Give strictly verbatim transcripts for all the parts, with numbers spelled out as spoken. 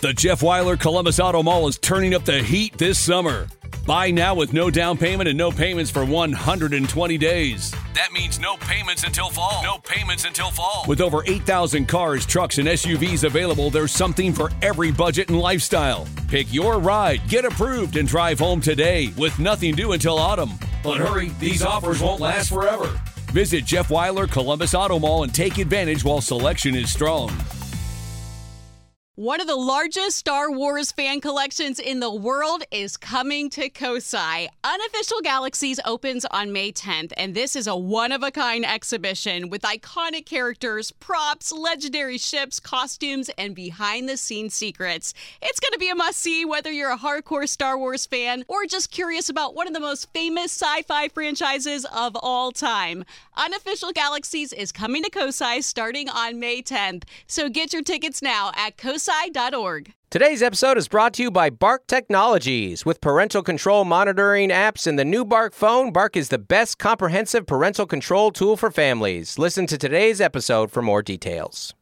The Jeff Weiler Columbus Auto Mall is turning up the heat this summer. Buy now with no down payment and no payments for one hundred twenty days. That means no payments until fall. No payments until fall. With over eight thousand cars, trucks, and S U Vs available, there's something for every budget and lifestyle. Pick your ride, get approved, and drive home today with nothing due until autumn. But hurry, these offers won't last forever. Visit Jeff Weiler Columbus Auto Mall and take advantage while selection is strong. One of the largest Star Wars fan collections in the world is coming to Kosai. Unofficial Galaxies opens on May tenth, and this is a one-of-a-kind exhibition with iconic characters, props, legendary ships, costumes, and behind-the-scenes secrets. It's going to be a must-see whether you're a hardcore Star Wars fan or just curious about one of the most famous sci-fi franchises of all time. Unofficial Galaxies is coming to Kosai starting on May tenth, so get your tickets now at kosai dot org. Today's episode is brought to you by Bark Technologies. With parental control monitoring apps and the new Bark phone, Bark is the best comprehensive parental control tool for families. Listen to today's episode for more details.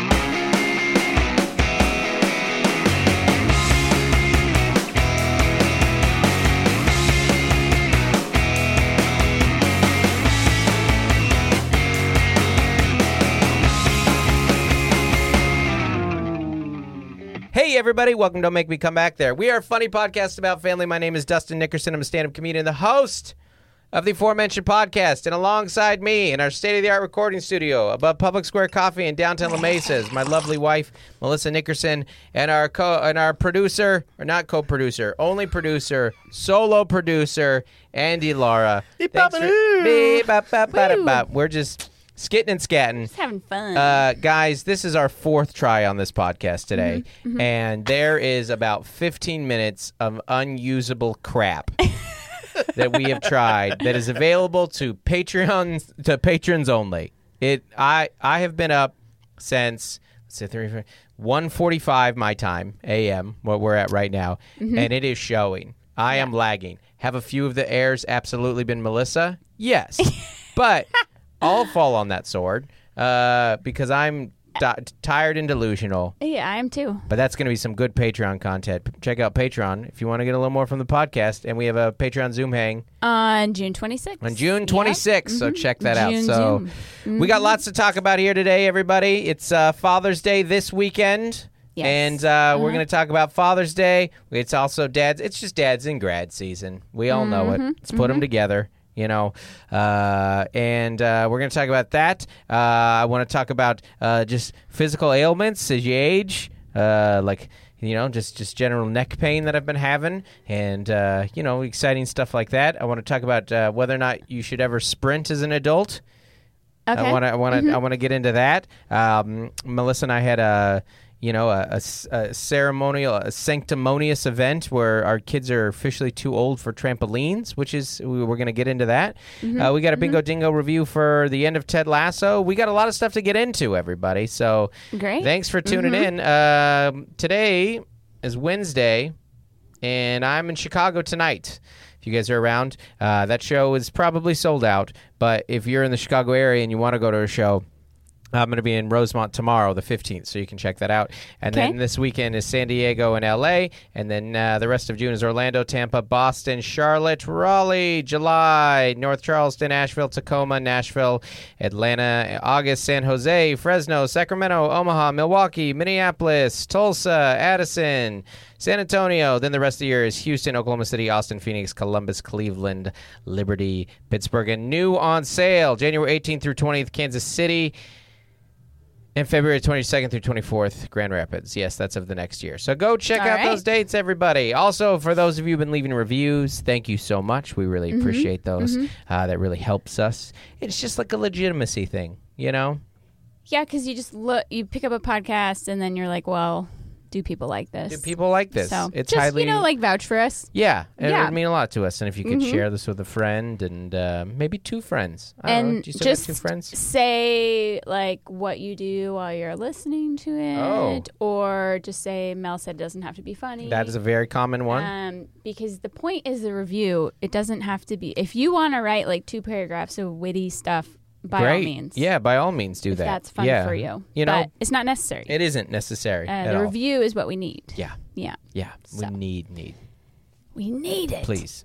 Hey, everybody. Welcome to Don't Make Me Come Back There. We are a funny podcast about family. My name is Dustin Nickerson. I'm a stand-up comedian, the host of the aforementioned podcast. And alongside me in our state-of-the-art recording studio above Public Square Coffee in downtown La Mesa is my lovely wife, Melissa Nickerson, and our co- and our producer, or not co-producer, only producer, solo producer, Andy Lara. Thanks for- Beep, bop, bop, bop, bop. We're just... skitting and scatting. Just having fun. Uh, guys, this is our fourth try on this podcast today, Mm-hmm, mm-hmm. and there is about fifteen minutes of unusable crap that we have tried that is available to Patreon to patrons only. It I I have been up since let's say three one forty-five my time A M what we're at right now, Mm-hmm. and it is showing. I yeah. am lagging. Have a few of the airs absolutely been Melissa? Yes, but. I'll fall on that sword uh, because I'm di- tired and delusional. Yeah, I am too. But that's going to be some good Patreon content. Check out Patreon if you want to get a little more from the podcast. And we have a Patreon Zoom hang. On June twenty-sixth. On June twenty-sixth, Yep. so Mm-hmm. check that June, out. So June. we got Mm-hmm. lots to talk about here today, everybody. It's uh, Father's Day this weekend. Yes. And uh, Uh-huh. we're going to talk about Father's Day. It's also dads. It's just dads in grad season. We all know it. Let's put them together. You know, uh, and uh, we're going to talk about that. Uh, I want to talk about uh, just physical ailments as you age, uh, like, you know, just, just general neck pain that I've been having, and, uh, you know, exciting stuff like that. I want to talk about uh, whether or not you should ever sprint as an adult. Okay. I want to I want to Mm-hmm. I want to get into that. Um, Melissa and I had a you know a, a, a ceremonial, a sanctimonious event where our kids are officially too old for trampolines, which is we, we're going to get into that. Mm-hmm. Uh, we got a Bingo Dingo review for the end of Ted Lasso. We got a lot of stuff to get into, everybody. So Great. thanks for tuning Mm-hmm. in. Uh, today is Wednesday, and I'm in Chicago tonight. If you guys are around, uh, that show is probably sold out. But if you're in the Chicago area and you want to go to a show, I'm going to be in Rosemont tomorrow, the fifteenth, so you can check that out. And Okay. then this weekend is San Diego and L A, and then uh, the rest of June is Orlando, Tampa, Boston, Charlotte, Raleigh, July, North Charleston, Asheville, Tacoma, Nashville, Atlanta, August, San Jose, Fresno, Sacramento, Omaha, Milwaukee, Minneapolis, Tulsa, Addison, San Antonio. Then the rest of the year is Houston, Oklahoma City, Austin, Phoenix, Columbus, Cleveland, Liberty, Pittsburgh, and new on sale January eighteenth through twentieth, Kansas City. And February twenty-second through twenty-fourth, Grand Rapids. Yes, that's of the next year. So go check All out right. those dates, everybody. Also, for those of you who've been leaving reviews, thank you so much. We really Mm-hmm. appreciate those. Uh, that really helps us. It's just like a legitimacy thing, you know? Yeah, because you just look, you pick up a podcast and then you're like, well, do people like this? Do people like this? So It's just, highly... you know, like vouch for us. Yeah, it Yeah. would mean a lot to us. And if you could Mhm. share this with a friend and uh, maybe two friends. I don't know. And Do you still just got two friends? say like what you do while you're listening to it, Oh. or just say Mel said it doesn't have to be funny. That is a very common one. Um, because the point is the review. It doesn't have to be. If you want to write like two paragraphs of witty stuff by Great. all means. Yeah, by all means do if that. that's fun yeah. for you. You know, but it's not necessary. it isn't necessary uh, at the all. review is what we need. Yeah. Yeah. Yeah. So. We need, need. We need it. Please.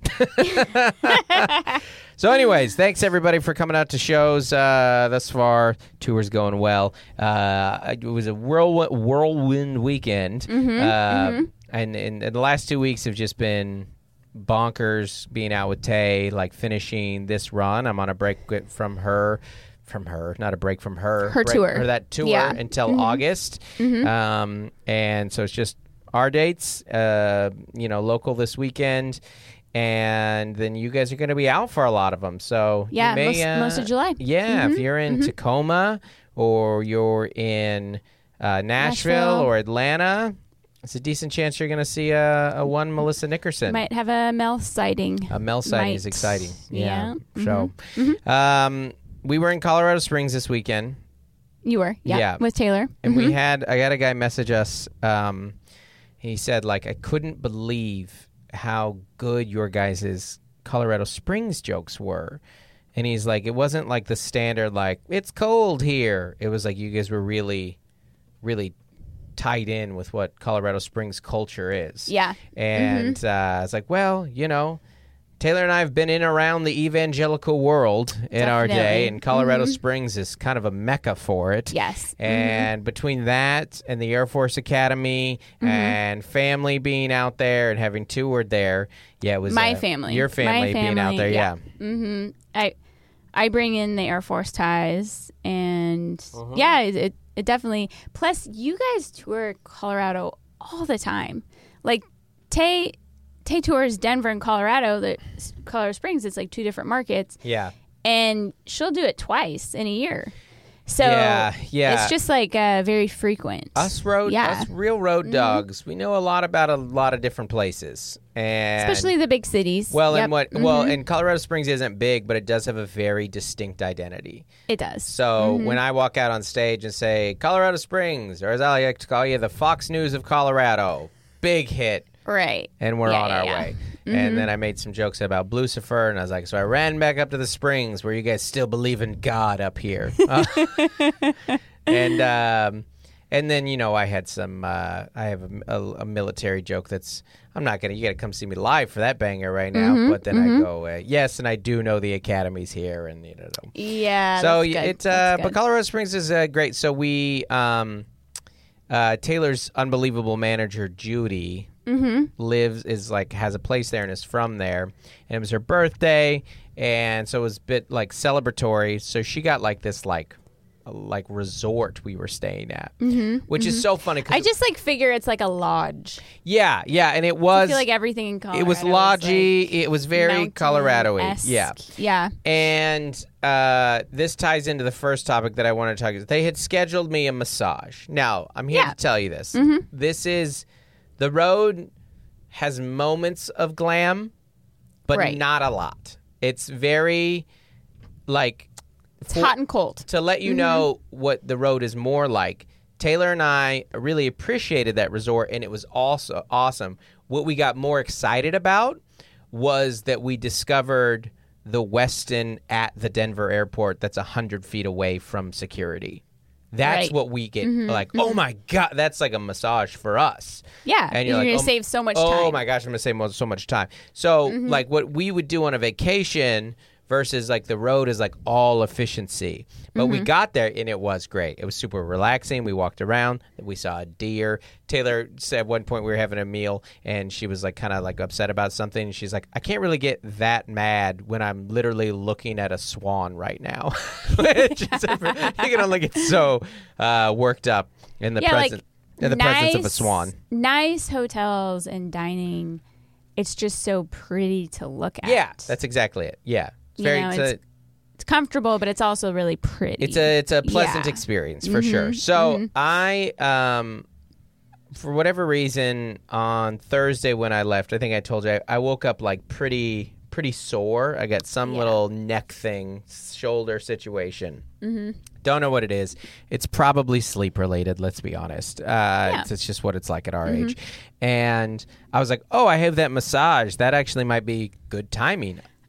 So anyways, thanks everybody for coming out to shows uh, thus far. Tour's going well. Uh, it was a whirlwind, whirlwind weekend. Mm-hmm, uh, mm-hmm. And, and, and the last two weeks have just been bonkers being out with Tay, like finishing this run. I'm on a break with- from her. From her, not a break from her. Her break, tour. Or that tour Yeah. until Mm-hmm. August. Mm-hmm. Um, and so it's just our dates, uh, you know, local this weekend. And then you guys are going to be out for a lot of them. So Yeah, you may, most, uh, most of July. Yeah, Mhm, if you're in mhm. Tacoma or you're in uh, Nashville, Nashville. or Atlanta, it's a decent chance you're going to see a, a one Melissa Nickerson. Might have a Mel sighting. A Mel sighting is Might. exciting. Yeah. Yeah. So Mhm. um, we were in Colorado Springs this weekend. You were, yeah, Yeah. with Taylor. And Mhm. we had, I got a guy message us. Um, he said, like, I couldn't believe how good your guys' Colorado Springs jokes were. And he's like, it wasn't like the standard, like, it's cold here. It was like you guys were really, really tied in with what Colorado Springs culture is. Yeah. And uh, it's like, well, you know, Taylor and I have been in around the evangelical world in our day, Definitely. and Colorado Mhm. Springs is kind of a mecca for it. Yes. And between that and the Air Force Academy Mm-hmm. and family being out there and having toured there, yeah, it was My uh, family. your My family, being out family, there, yeah. Mm-hmm. I I bring in the Air Force ties, and Uh-huh. yeah, it, it it definitely. Plus, you guys tour Colorado all the time. Like Tay Tay tours Denver and Colorado. The Colorado Springs, it's like two different markets, Yeah. and she'll do it twice in a year. So Yeah, yeah. it's just like uh, very frequent. Us road, Yeah. Mm-hmm. us real road dogs. We know a lot about a lot of different places, and Especially the big cities. well, Yep. and what well, Mhm. and Colorado Springs isn't big, but it does have a very distinct identity. It does. So Mm-hmm. when I walk out on stage and say Colorado Springs, or as I like to call you, the Fox News of Colorado, big hit. Right. And we're Yeah, on yeah, our yeah. way. And then I made some jokes about Blucifer, and I was like, so I ran back up to the Springs where you guys still believe in God up here. Uh, and um, and then, you know, I had some, uh, I have a, a, a military joke that's, I'm not going to, you got to come see me live for that banger right now. Mm-hmm, But then I go, uh, yes, and I do know the Academy's here. And, you know, Yeah. so that's good. it's uh, That's but good. Colorado Springs is uh, great. So we um, uh, Taylor's unbelievable manager Judy Mm-hmm. lives is like has a place there and is from there, and it was her birthday, and so it was a bit like celebratory. So she got like this like like resort we were staying at, mm-hmm, which mm-hmm. is so funny. 'Cause I just like figure it's like a lodge. yeah yeah, and it I was feel like everything in Colorado. it was is, lodgy. like, it was very Colorado-y. mountain-esque. Yeah. Yeah. And uh, this ties into the first topic that I want to talk about. They had scheduled me a massage. Now, I'm here Yeah. to tell you this. Mm-hmm. This is, the road has moments of glam, but Right. not a lot. It's very, like... It's hot and cold. To let you know what the road is more like, Taylor and I really appreciated that resort, and it was also awesome. What we got more excited about was that we discovered the Westin at the Denver airport that's one hundred feet away from security. That's Right. what we get, like, oh my God, that's like a massage for us. Yeah. And And you're you're, like, going oh, to save so much oh time. my gosh, I'm going to save mo- so much time. So, like, what we would do on a vacation versus, like, the road is, like, all efficiency. But we got there, and it was great. It was super relaxing. We walked around. We saw a deer. Taylor said at one point we were having a meal, and she was, like, kind of, like, upset about something. And she's like, I can't really get that mad when I'm literally looking at a swan right now. Which is, you can only get so uh, worked up in the Yeah, like, present. In the presence of a swan. Nice hotels and dining. It's just so pretty to look at. Yeah, that's exactly it. Yeah, it's You very. know, it's, it's- It's comfortable, but it's also really pretty. a, it's a it's a pleasant Yeah. experience for sure. So I um, for whatever reason on Thursday when I left, I think I told you I, I woke up like pretty pretty sore. I got some Yeah. little neck thing, shoulder situation. Mm-hmm. Don't know what it is. It's probably sleep related. Let's be honest. Uh, it's, it's just what it's like at our age. And I was like, oh, I have that massage. That actually might be good timing.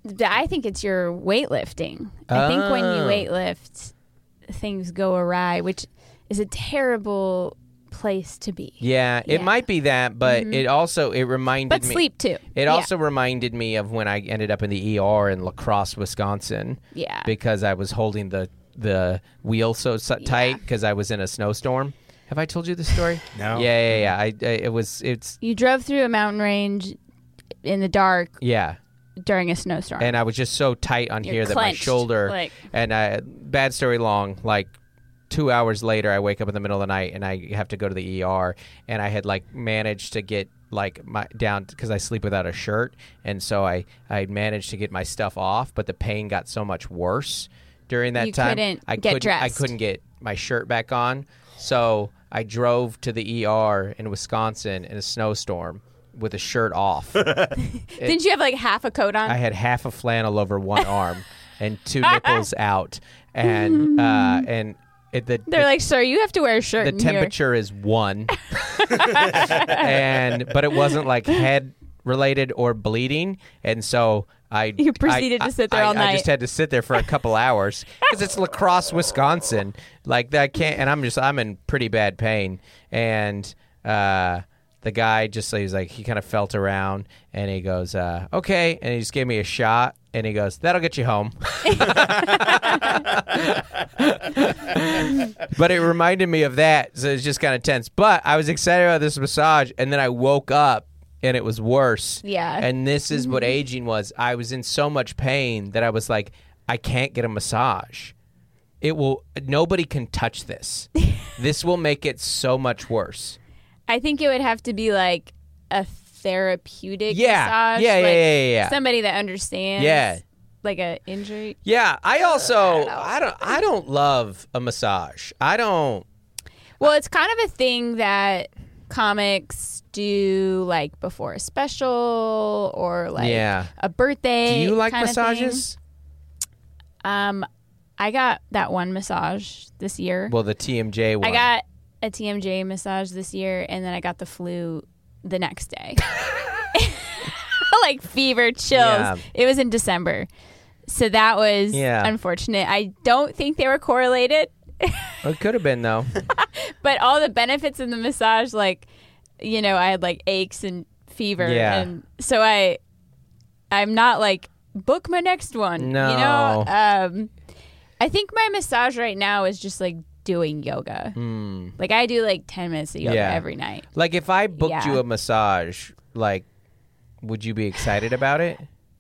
I think it's your weightlifting. I think when you Oh. weightlift, things go awry, which is a terrible place to be. Yeah, it Yeah. might be that, but it also it reminded But me. sleep too. It Yeah. also reminded me of when I ended up in the E R in La Crosse, Wisconsin, Yeah. because I was holding the the wheel so s- tight because I was in a snowstorm. Have I told you the story? No. Yeah, yeah, yeah. I, I it was it's You drove through a mountain range in the dark yeah. during a snowstorm. And I was just so tight on You're here that my clenched, shoulder like- and I, bad story long, like two hours later I wake up in the middle of the night and I have to go to the E R, and I had like managed to get like my down because I sleep without a shirt, and so I I managed to get my stuff off, but the pain got so much worse during that You time. couldn't I get couldn't I dressed. couldn't get my shirt back on. So I drove to the E R in Wisconsin in a snowstorm with a shirt off. Didn't you have like half a coat on? I had half a flannel over one arm and two nipples out, and uh, and it, the They're the, like, sir, you have to wear a shirt. the in here." temperature is one, and but it wasn't like head related or bleeding, and so I You proceeded I- to sit there I- all I just night. had to sit there for a couple hours because it's La Crosse, Wisconsin. Like that can't, and I'm just I'm in pretty bad pain, and uh, the guy just he's like he kind of felt around and he goes uh, okay, and he just gave me a shot. And he goes, that'll get you home. But it reminded me of that. So it's just kind of tense. But I was excited about this massage. And then I woke up and it was worse. Yeah. And this is what aging was. I was in so much pain that I was like, I can't get a massage. It will, nobody can touch this. This will make it so much worse. I think it would have to be like a therapeutic Yeah. massage. Yeah, yeah, like yeah, yeah, yeah. Somebody that understands. Yeah. Like a injury. Yeah, I also I don't I don't love a massage. I don't Well, it's kind of a thing that comics do like before a special or like Yeah. a birthday. Do you like kind of thing. massages? Um, I got that one massage this year. Well, the T M J one. I got a T M J massage this year, and then I got the flu the next day. Like fever, chills. Yeah. It was in December. So that was Yeah. unfortunate. I don't think they were correlated, It could have been though. but all the benefits of the massage, like, you know, I had like aches and fever. Yeah. And so I, I'm not like, book my next one. No. You know? Um, I think my massage right now is just like doing yoga. Like I do like ten minutes of yoga Hmm. Yeah. every night. Like if I booked Yeah. you a massage, like would you be excited about it?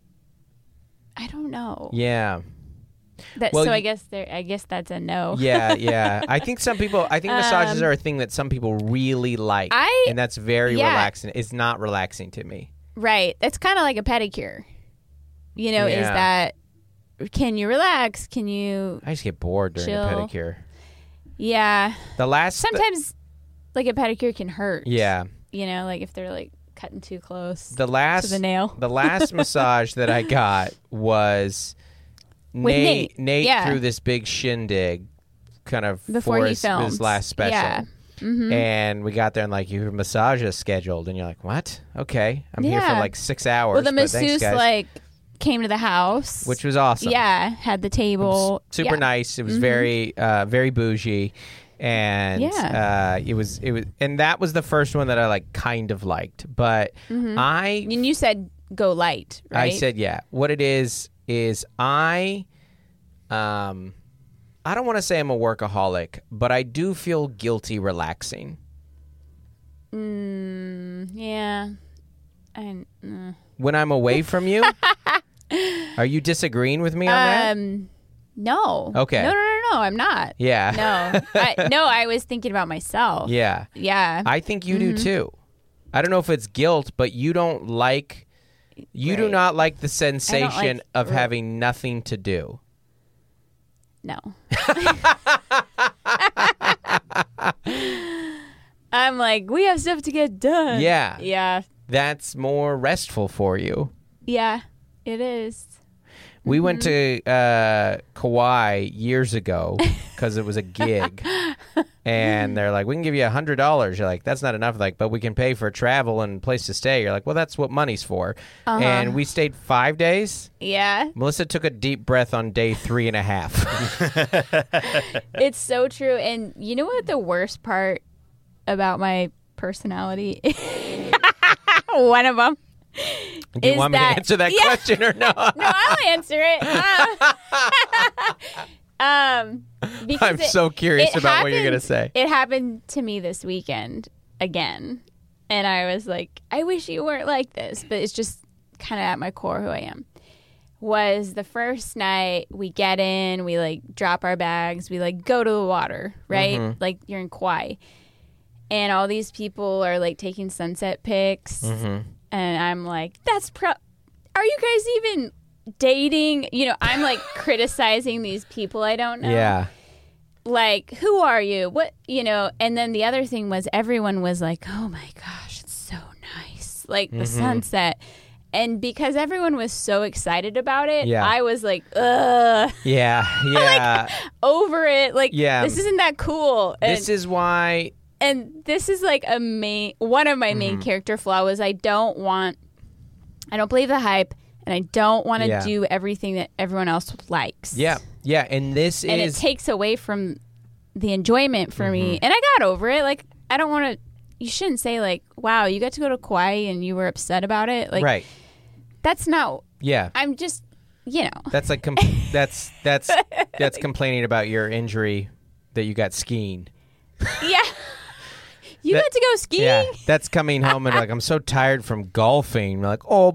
I don't know. Yeah. That, Well, so I you- guess there. I guess that's a no. Yeah, yeah. I think some people I think massages Um, are a thing that some people really like. I- and that's very yeah. relaxing. It's not relaxing to me. Right. That's kind of like a pedicure. You know, is Yeah. that can you relax? Can you? I just get bored during Chill. a pedicure. Yeah. The last Sometimes, like a pedicure can hurt. Yeah. You know, like if they're like cutting too close The last to the nail. The last massage that I got was With Nate. Nate, yeah. threw this big shindig, kind of Before for he his, filmed. his last special. Yeah. Mm-hmm. And we got there and like your massage is scheduled, and you're like, what? Okay, I'm here for Yeah. like six hours. Well, the but thanks, masseuse guys. like came to the house, which was awesome. yeah, had the table, super yeah. nice. It was very, uh, very bougie, and Yeah. uh, it was, it was, and that was the first one that I like kind of liked. But I, And you said go light, right? I said, yeah. What it is is I, um, I don't want to say I'm a workaholic, but I do feel guilty relaxing. Mm, yeah. And uh, When I'm away from you, are you disagreeing with me on that? um, no. Okay. No, no, no, no. I'm not. Yeah. No. I, no, I was thinking about myself. Yeah. Yeah. I think you Mm-hmm. do too. I don't know if it's guilt, but you don't like, you do Right. not like the sensation like- of right. having nothing to do. No. I'm like, we have stuff to get done. Yeah. Yeah. That's more restful for you. Yeah. It is. We mm-hmm. went to uh, Kauai years ago because it was a gig. And they're like, we can give you one hundred dollars. You're like, that's not enough. Like, but we can pay for travel and place to stay. You're like, well, that's what money's for. Uh-huh. And we stayed five days. Yeah. Melissa took a deep breath on day three and a half. It's so true. And you know what the worst part about my personality is? One of them. Do you want me that, to answer that yeah. question or no? No, I'll answer it. Uh, um, because I'm it, so curious it about happened, what you're going to say. It happened to me this weekend again. And I was like, I wish you weren't like this. But it's just kind of at my core who I am. Was the first night we get in, we like drop our bags, we like go to the water, right? Mm-hmm. Like you're in Kauai. And all these people are like taking sunset pics. Mm-hmm. And I'm like, that's pro. Are you guys even dating? You know, I'm like criticizing these people I don't know. Yeah. Like, who are you? What, you know? And then the other thing was everyone was like, oh my gosh, it's so nice. Like the mm-hmm. sunset. And because everyone was so excited about it, yeah. I was like, ugh. Yeah, yeah. Like, over it. Like, yeah. this isn't that cool. And, this is why... And this is like a main, one of my mm-hmm. main character flaws was I don't want, I don't believe the hype, and I don't want to yeah. do everything that everyone else likes. Yeah, yeah, and this and is... it takes away from the enjoyment for mm-hmm. me. And I got over it. Like, I don't want to, you shouldn't say like, wow, you got to go to Kauai and you were upset about it. Like, right. That's not, yeah. I'm just, you know. That's like, com- that's, that's, that's complaining about your injury that you got skiing. Yeah. You that, got to go skiing? Yeah, that's coming home and like, I'm so tired from golfing. You're like, oh,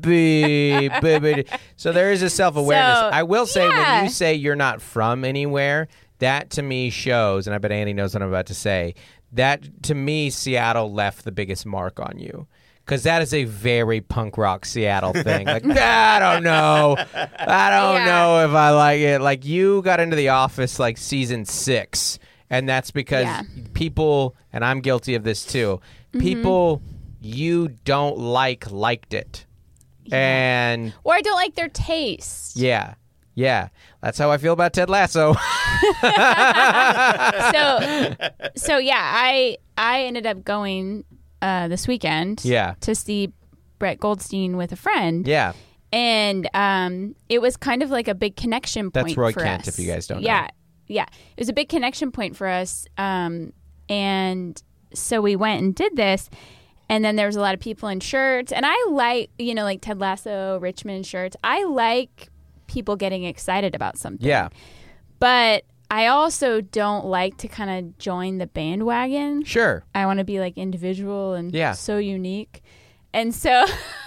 baby, baby. So there is a self-awareness. So, I will say, yeah. when you say you're not from anywhere, that to me shows, and I bet Andy knows what I'm about to say, that to me, Seattle left the biggest mark on you. Because that is a very punk rock Seattle thing. Like, I don't know. I don't yeah. know if I like it. Like, you got into The Office like season six. And that's because yeah. people, and I'm guilty of this too, mm-hmm. people you don't like liked it. Yeah. And or I don't like their taste. Yeah. Yeah. That's how I feel about Ted Lasso. so so yeah, I I ended up going uh, this weekend yeah. to see Brett Goldstein with a friend. Yeah. And um, it was kind of like a big connection point That's Roy for Kent, us. if you guys don't yeah. know. Yeah, it was a big connection point for us. Um, and so we went and did this. And then there was a lot of people in shirts. And I like, you know, like Ted Lasso, Richmond shirts. I like people getting excited about something. Yeah. But I also don't like to kind of join the bandwagon. Sure. I want to be like individual and yeah. so unique. And so...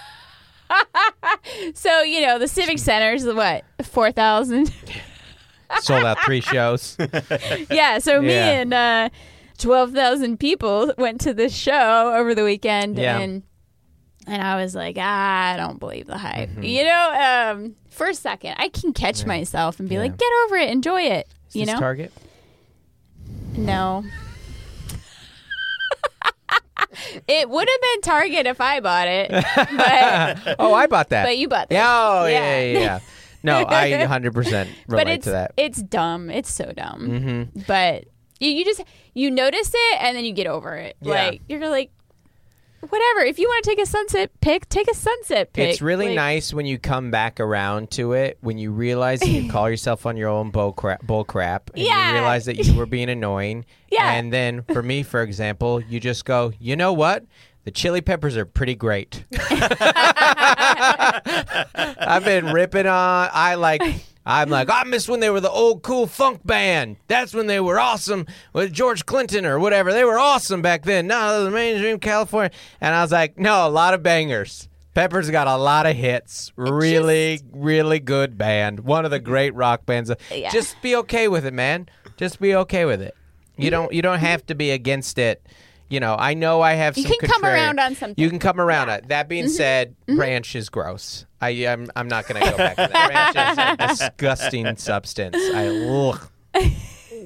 so, you know, the Civic Center is what, four thousand? Sold out three shows. Yeah, so me yeah. and uh, twelve thousand people went to this show over the weekend, yeah. and and I was like, ah, I don't believe the hype. Mm-hmm. You know, um, for a second, I can catch yeah. myself and be yeah. like, get over it, enjoy it. Is you this know, Target? No. It would have been Target if I bought it. But, oh, I bought that. But you bought that. Yeah, oh, yeah, yeah, yeah. No, I one hundred percent relate but it's, to that. It's dumb. It's so dumb. Mm-hmm. But you, you just, you notice it and then you get over it. Yeah. Like, you're like, whatever. If you want to take a sunset pic, take a sunset pic. It's really like, nice when you come back around to it, when you realize that you call yourself on your own bull crap, bull crap and yeah. you realize that you were being annoying. Yeah. And then, for me, for example, you just go, you know what? The Chili Peppers are pretty great. I've been ripping on. I like. I'm like, I miss when they were the old cool funk band. That's when they were awesome with George Clinton or whatever. They were awesome back then. No, the mainstream California. And I was like, no, a lot of bangers. Peppers got a lot of hits. Really, just, really good band. One of the great rock bands. Yeah. Just be okay with it, man. Just be okay with it. You don't. You don't have to be against it. You know, I know I have you some. You can contrary- come around on something. You can come around yeah. on it. That being mm-hmm. said, mm-hmm. ranch is gross. I, I'm I'm not going to go back to that. Ranch is a disgusting substance. I ugh.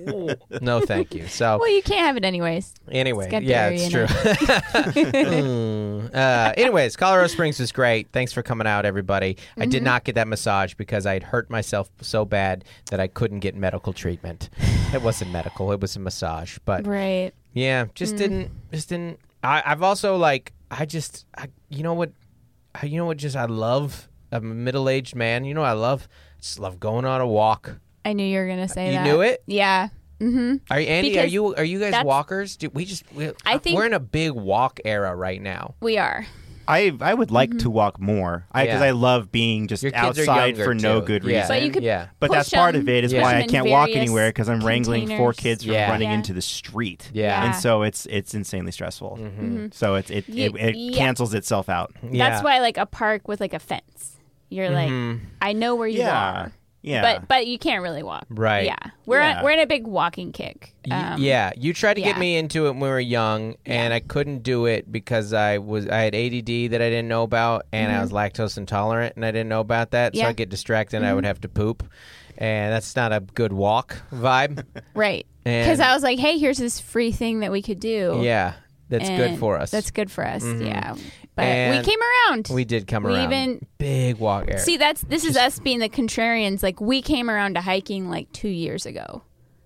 No, thank you. So, Well, you can't have it anyways. anyway, It's got yeah, dairy it's in true. Mm. uh, anyways, Colorado Springs was great. Thanks for coming out, everybody. I did not get that massage because I had hurt myself so bad that I couldn't get medical treatment. It wasn't medical; it was a massage. But Right. yeah, just didn't, just didn't. I, I've also like, I just, I, you know what, I, you know what? Just I love. I'm a middle-aged man. You know what I love? Just love going on a walk. I knew you were gonna say You that. knew it? Yeah. Mm-hmm. Are Andy? Are Because you? Are you guys that's- walkers? Do we just? We, I think- we're in a big walk era right now. We are. I I would like Mm-hmm. to walk more because Yeah. I love being just Your kids are outside younger, for no too. good Yeah. reason. But you could Yeah. But that's push part them, of it is Yeah. why push I them in can't walk various anywhere because I'm wrangling four containers. kids from Yeah. running Yeah. into the street. Yeah. And Yeah. so it's it's insanely stressful. Mm-hmm. So it's it Ye- it, it yeah. cancels itself out. Yeah. That's why, like, a park with like a fence. You're like, Mhm. I know where you Yeah. are, Yeah. but but you can't really walk. Right. Yeah. We're Yeah. On, we're in a big walking kick. Y- Um, yeah, you tried to get yeah. me into it when we were young, and I couldn't do it because I was I had A D D that I didn't know about, and I was lactose intolerant, and I didn't know about that. So Mm-hmm. Yeah. I get distracted, and I would have to poop, and that's not a good walk vibe. Right. And- Because I was like, hey, here's this free thing that we could do. Yeah, that's good And for us. That's good for us. Yeah. But And we came around. We did come We around. even- big walk area. See, that's this is us being the contrarians. Like, we came around to hiking like two years ago.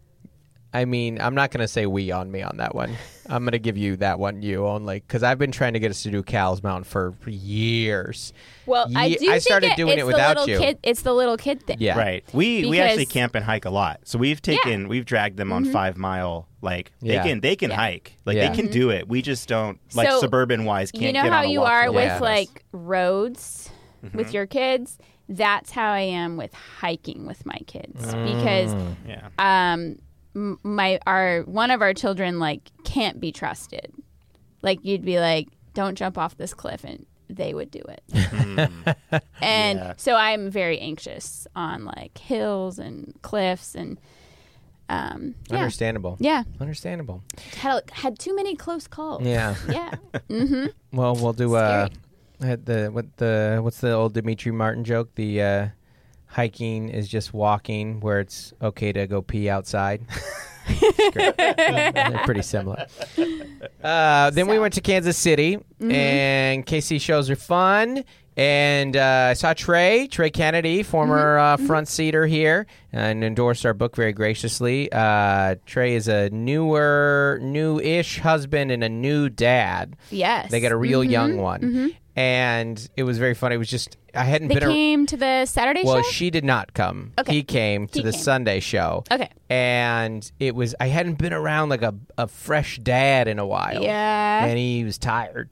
I mean, I'm not going to say we on me on that one. I'm going to give you that one, you only, because I've been trying to get us to do Cowles Mountain for years. Well, I Ye- do. I think started it, doing it's it without the little you. Kid, it's the little kid thing. Yeah. Right. We we actually Because- camp and hike a lot. So we've taken we've dragged them on five mile like Yeah. they can they can Yeah. hike. Like Yeah. they can do it. We just don't like So, suburban wise can't You know get how on a you walk are for with Yeah. us. like roads Mm-hmm. with your kids. That's how I am with hiking with my kids Mm. because Yeah. um m- my our one of our children like can't be trusted. Like, you'd be like, don't jump off this cliff, and they would do it. And Yeah. so I'm very anxious on like hills and cliffs and um yeah. Understandable. Yeah. Understandable. Had had too many close calls. Yeah. Yeah. Mhm. Well, we'll do uh, Scary. had the what the what's the old Dimitri Martin joke? The uh, hiking is just walking, where it's okay to go pee outside. It's great. They're pretty similar. Uh, then we So- went to Kansas City, and K C shows are fun. And uh, I saw Trey, Trey Kennedy, former uh, front seater here, and endorsed our book very graciously. Uh, Trey is a newer, new-ish husband and a new dad. Yes. They got a real young one. And it was very funny. It was just, I hadn't They been... a- came to the Saturday well, show? she did not come. Okay. He came to He the came. Sunday show. Okay. And it was, I hadn't been around like a, a fresh dad in a while. Yeah. And he was tired.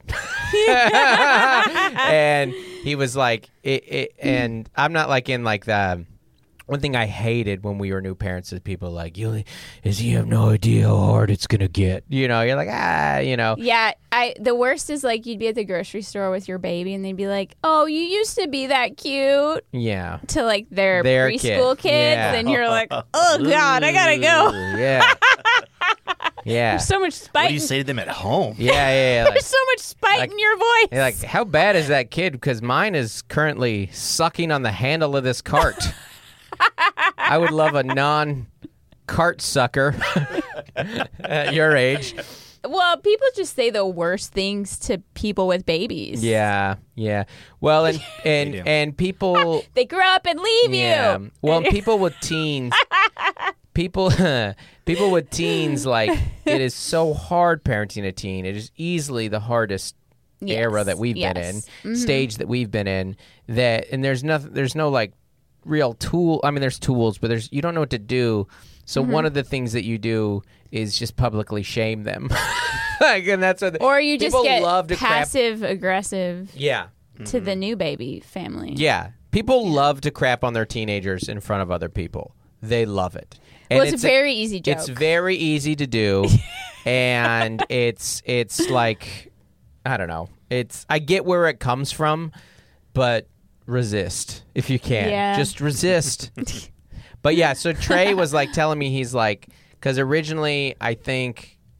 And he was like, it, it, and I'm not like in like the, one thing I hated when we were new parents is people like, you, is you have no idea how hard it's going to get. You know, you're like, ah, you know. Yeah, I the worst is like you'd be at the grocery store with your baby and they'd be like, "Oh, you used to be that cute," Yeah. to like their, Their preschool kid. kids, Yeah. and you're like, "Oh God, I gotta go." Yeah. Yeah. There's so much What spite. do you say to them at home? Yeah, yeah, yeah. Like, There's so much spite like- in your voice. you're like, how bad is that kid? Because mine is currently sucking on the handle of this cart. I would love a non-cart sucker at your age. Well, people just say the worst things to people with babies. Yeah, yeah. Well, and and do. and people. They grow up and leave Yeah. you. Well, people with teens, people, people with teens, like it is so hard parenting a teen. It is easily the hardest Yes, era that we've been yes. in, stage that we've been in. That and there's nothing. There's no like real tool. I mean, there's tools, but there's you don't know what to do. So Mm-hmm. one of the things that you do is just publicly shame them. Like, and that's what. Or you just people get love to crap. passive aggressive Yeah. to the new baby family. Yeah. People love to crap on their teenagers in front of other people. They love it. And Well, it's, a very easy joke. It's very easy to do. And it's it's like I don't know. It's I get where it comes from, but resist if you can. Yeah. Just resist. But yeah, so Trey was like telling me he's like cuz originally I think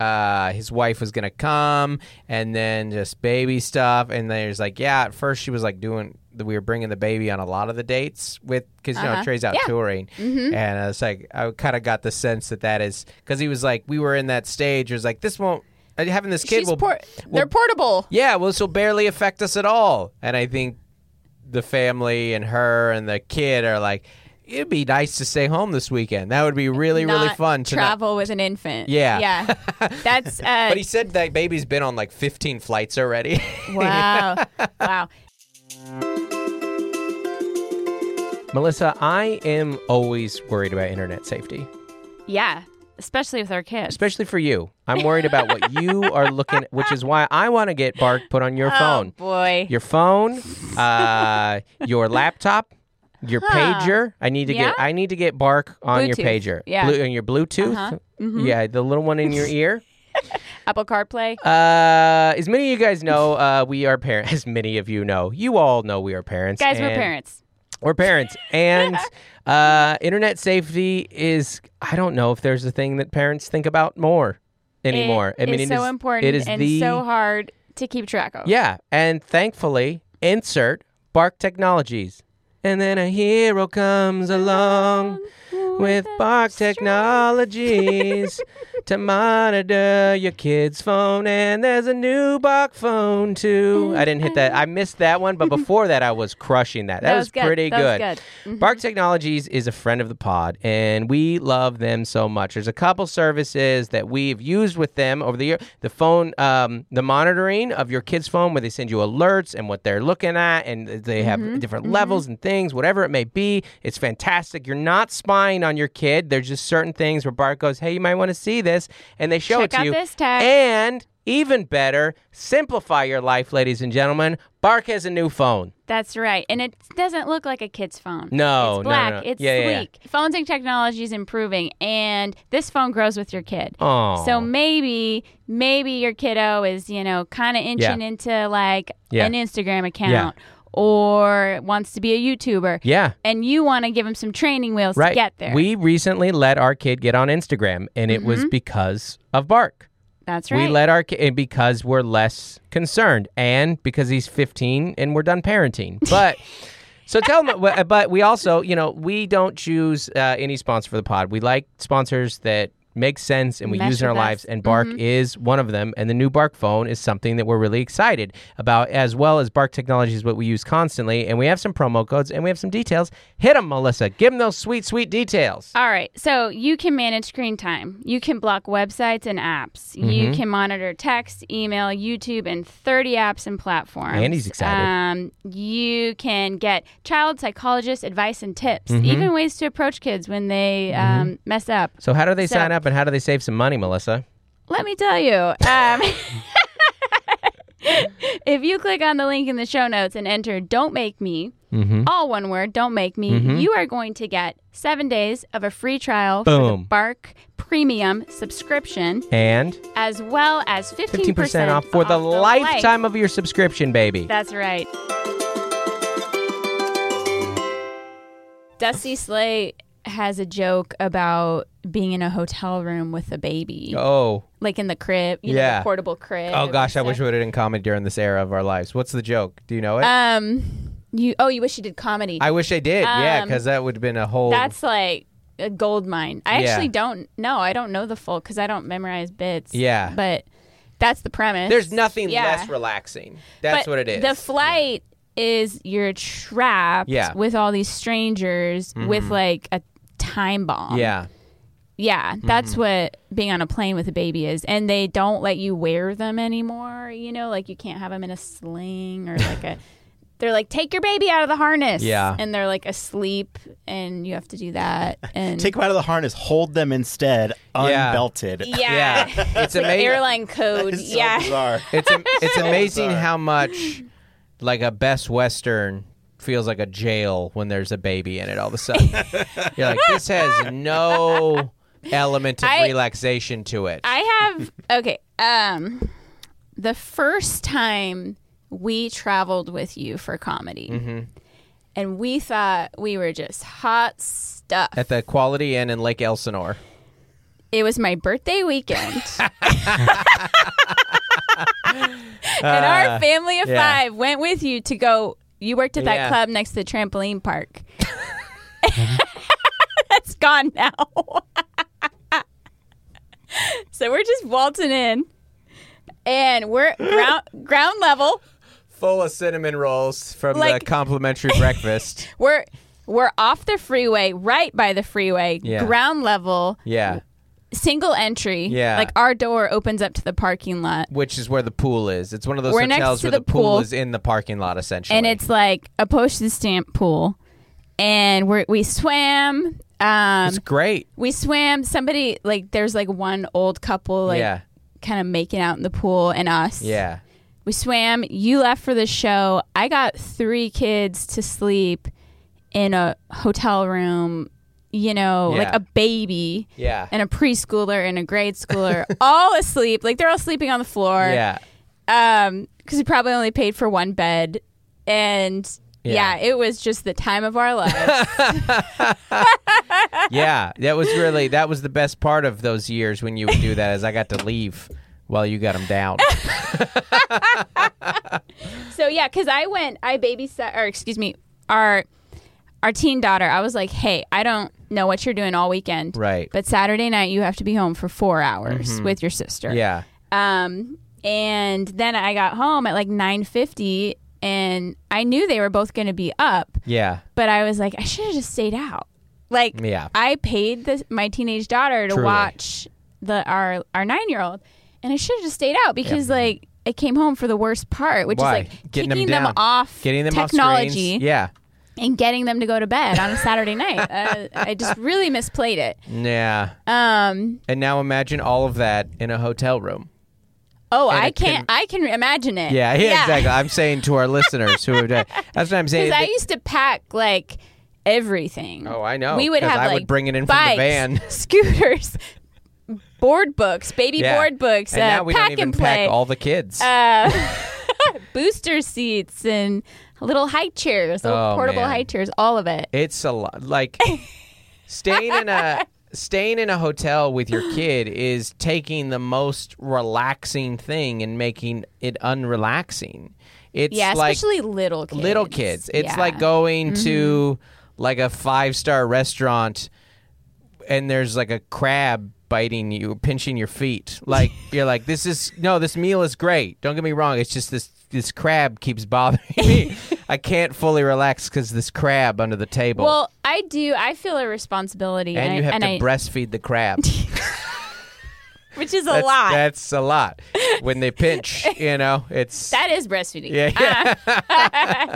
uh, his wife was going to come and then just baby stuff. And there's like, yeah, at first she was like doing, we were bringing the baby on a lot of the dates with, because, you Uh-huh. know, Trey's out Yeah. touring. Mm-hmm. And I was like, I kind of got the sense that that is, because he was like, we were in that stage, it was like, this won't, having this kid She's will, por- will they're portable. yeah, well, this will barely affect us at all. And I think the family and her and the kid are like, it'd be nice to stay home this weekend. That would be really, Not really fun to not- travel with an infant. Yeah. Yeah. That's uh, But he said that baby's been on like fifteen flights already. wow. Wow. Melissa, I am always worried about internet safety, Yeah. Especially with our kids. especially for you. I'm worried about what you are looking at, which is why I want to get Bark put on your phone. Oh boy. Your phone, uh, your laptop, your Huh. pager. I need to Yeah? get I need to get Bark on your Bluetooth. pager. Yeah. Blue, on your Bluetooth. Uh-huh. Mhm. Yeah, the little one in your ear. Apple CarPlay. Uh, as many of you guys know, uh, we are parents. As many of you know, you all know we are parents. Guys, we're and- parents. We're parents, and uh, internet safety is. I don't know if there's a thing that parents think about more anymore. It I mean, is it so is important It is and the so hard to keep track of. yeah, and thankfully, insert Bark Technologies, and then a hero comes along with Bark Technologies to monitor your kid's phone. And there's a new Bark phone too. I didn't hit that. I missed that one, but before that, I was crushing that. That, That was, was good. pretty That was good. good. Mhm. Bark Technologies is a friend of the pod, and we love them so much. There's a couple services that we've used with them over the year. The phone, um, the monitoring of your kid's phone, where they send you alerts and what they're looking at, and they have Mm-hmm. different levels and things, whatever it may be. It's fantastic. You're not spying on your kid. There's just certain things where Bark goes, hey, you might want to see this, and they show Check it to out you. this tag. And even better, simplify your life, ladies and gentlemen. Bark has a new phone. That's right. And it doesn't look like a kid's phone. No, It's no, black. no, no. It's Yeah, yeah, yeah. sleek. Phones and technology is improving, and this phone grows with your kid. Oh. So maybe, maybe your kiddo is, you know, kind of inching Yeah. into like Yeah. an Instagram account or wants to be a YouTuber. Yeah. And you want to give him some training wheels Right. to get there. We recently let our kid get on Instagram, and it was because of Bark. That's right. We let our kid because we're less concerned, and because he's fifteen and we're done parenting. But so tell them. But we also, you know, we don't choose uh, any sponsor for the pod. We like sponsors that make sense and we Mesh use in our with us. lives, and Bark Mhm. is one of them. And the new Bark phone is something that we're really excited about, as well as Bark Technology is what we use constantly. And we have some promo codes and we have some details. Hit them, Melissa. Give them those sweet, sweet details. All right. So you can manage screen time. You can block websites and apps. You Mhm. can monitor text, email, YouTube, and thirty apps and platforms. Andy's excited. Um, you can get child psychologist advice and tips, Mhm. even ways to approach kids when they um, mess up. So how do they So- sign up and how do they save some money, Melissa? Let me tell you. Um, if you click on the link in the show notes and enter Don't Make Me, Mm-hmm. all one word, Don't Make Me, Mhm. you are going to get seven days of a free trial for the Boom. Bark Premium subscription, And as well as fifteen fifteen percent off for the life. lifetime of your subscription, baby. That's right. Dusty Slay has a joke about being in a hotel room with a baby, Oh. like in the crib, you know, Yeah. the portable crib. Oh, gosh, I and wish we would have done comedy during this era of our lives. What's the joke? Do you know it? stuff. Um, you. Oh, you wish you did comedy. I wish I did. yeah, um, because that would have been a whole... That's like a gold mine. I Yeah. actually don't know. I don't know the full because I don't memorize bits. Yeah. But that's the premise. There's nothing Yeah. less relaxing. That's But what it is. The flight is you're trapped Yeah. with all these strangers with like a time bomb. Yeah. Yeah, that's Mm-hmm. what being on a plane with a baby is. And they don't let you wear them anymore, you know, like you can't have them in a sling or like a they're like, take your baby out of the harness. Yeah. And they're like asleep and you have to do that. And Take them out of the harness, hold them instead, Yeah. unbelted. yeah. Yeah. It's like amazing. airline code. It's so yeah. bizarre. It's am- it's amazing bizarre. how much like a Best Western feels like a jail when there's a baby in it all of a sudden. You're like, this has no element of I- relaxation to it. I have okay. Um, the first time we traveled with you for comedy, Mm-hmm. and we thought we were just hot stuff. At the Quality Inn in Lake Elsinore. it was my birthday weekend. And our family of yeah. five went with you to go. You worked at that Yeah. club next to the trampoline park. That's gone now. So we're just waltzing in, and we're ground ground level. Full of cinnamon rolls from Like- the complimentary breakfast. We're we're off the freeway, right by the freeway, Yeah. ground level, Yeah. single entry. Yeah. Like our door opens up to the parking lot. Which is where the pool is. It's one of those We're next hotels to where the the pool, pool. is in the parking lot, essentially. And it's like a postage stamp pool. And we we swam. Um, It's great. we swam. Somebody, like, there's like one old couple, like, yeah. kind of making out in the pool, and us. Yeah. We swam. You left for the show. I got three kids to sleep in a hotel room, you know, Yeah. like a baby Yeah. and a preschooler and a grade schooler, all asleep. Like, they're all sleeping on the floor. Yeah. Um, because we probably only paid for one bed. And Yeah. yeah, it was just the time of our lives. Yeah. That was really, that was the best part of those years when you would do that, is I got to leave while you got them down. So yeah, because I went, I babysat, or excuse me, our our teen daughter. I was like, hey, I don't know what you're doing all weekend, Right. but Saturday night you have to be home for four hours with your sister. Yeah. Um, and then I got home at like nine fifty, and I knew they were both going to be up, Yeah. but I was like, I should have just stayed out. Like, Yeah. I paid the, my teenage daughter to Truly. watch the our our nine year old, and I should have just stayed out because like I came home for the worst part, which Why? is like Getting them kicking them, down. off Getting them technology off screens. Yeah. and getting them to go to bed on a Saturday night. Uh, I just really misplayed it. Yeah. Um. And now imagine all of that in a hotel room. Oh, And I it can- can't. I can imagine it. Yeah, yeah, exactly. I'm saying to our listeners who have done, that's what I'm saying. Because I They- used to pack like everything. Oh, I know, We would 'cause have I like would bring it in from the bikes, van. scooters, board books, baby Yeah. board books, and uh, now we pack don't even and play, pack all the kids. uh, booster seats, and little high chairs, little Oh, portable man. high chairs, all of it. It's a lot. Like staying in a staying in a hotel with your kid is taking the most relaxing thing and making it unrelaxing. It's Yeah, like especially little kids. little kids. It's Yeah. like going to like a five star restaurant and there's like a crab biting you, pinching your feet. Like you're like, this is no, this meal is great. Don't get me wrong. It's just this this crab keeps bothering me. I can't fully relax because this crab under the table. Well, I do. I feel a responsibility, and I- you have and to I, breastfeed the crab. which is a that's, lot. That's a lot. When they pinch, you know, it's That is breastfeeding. yeah, yeah.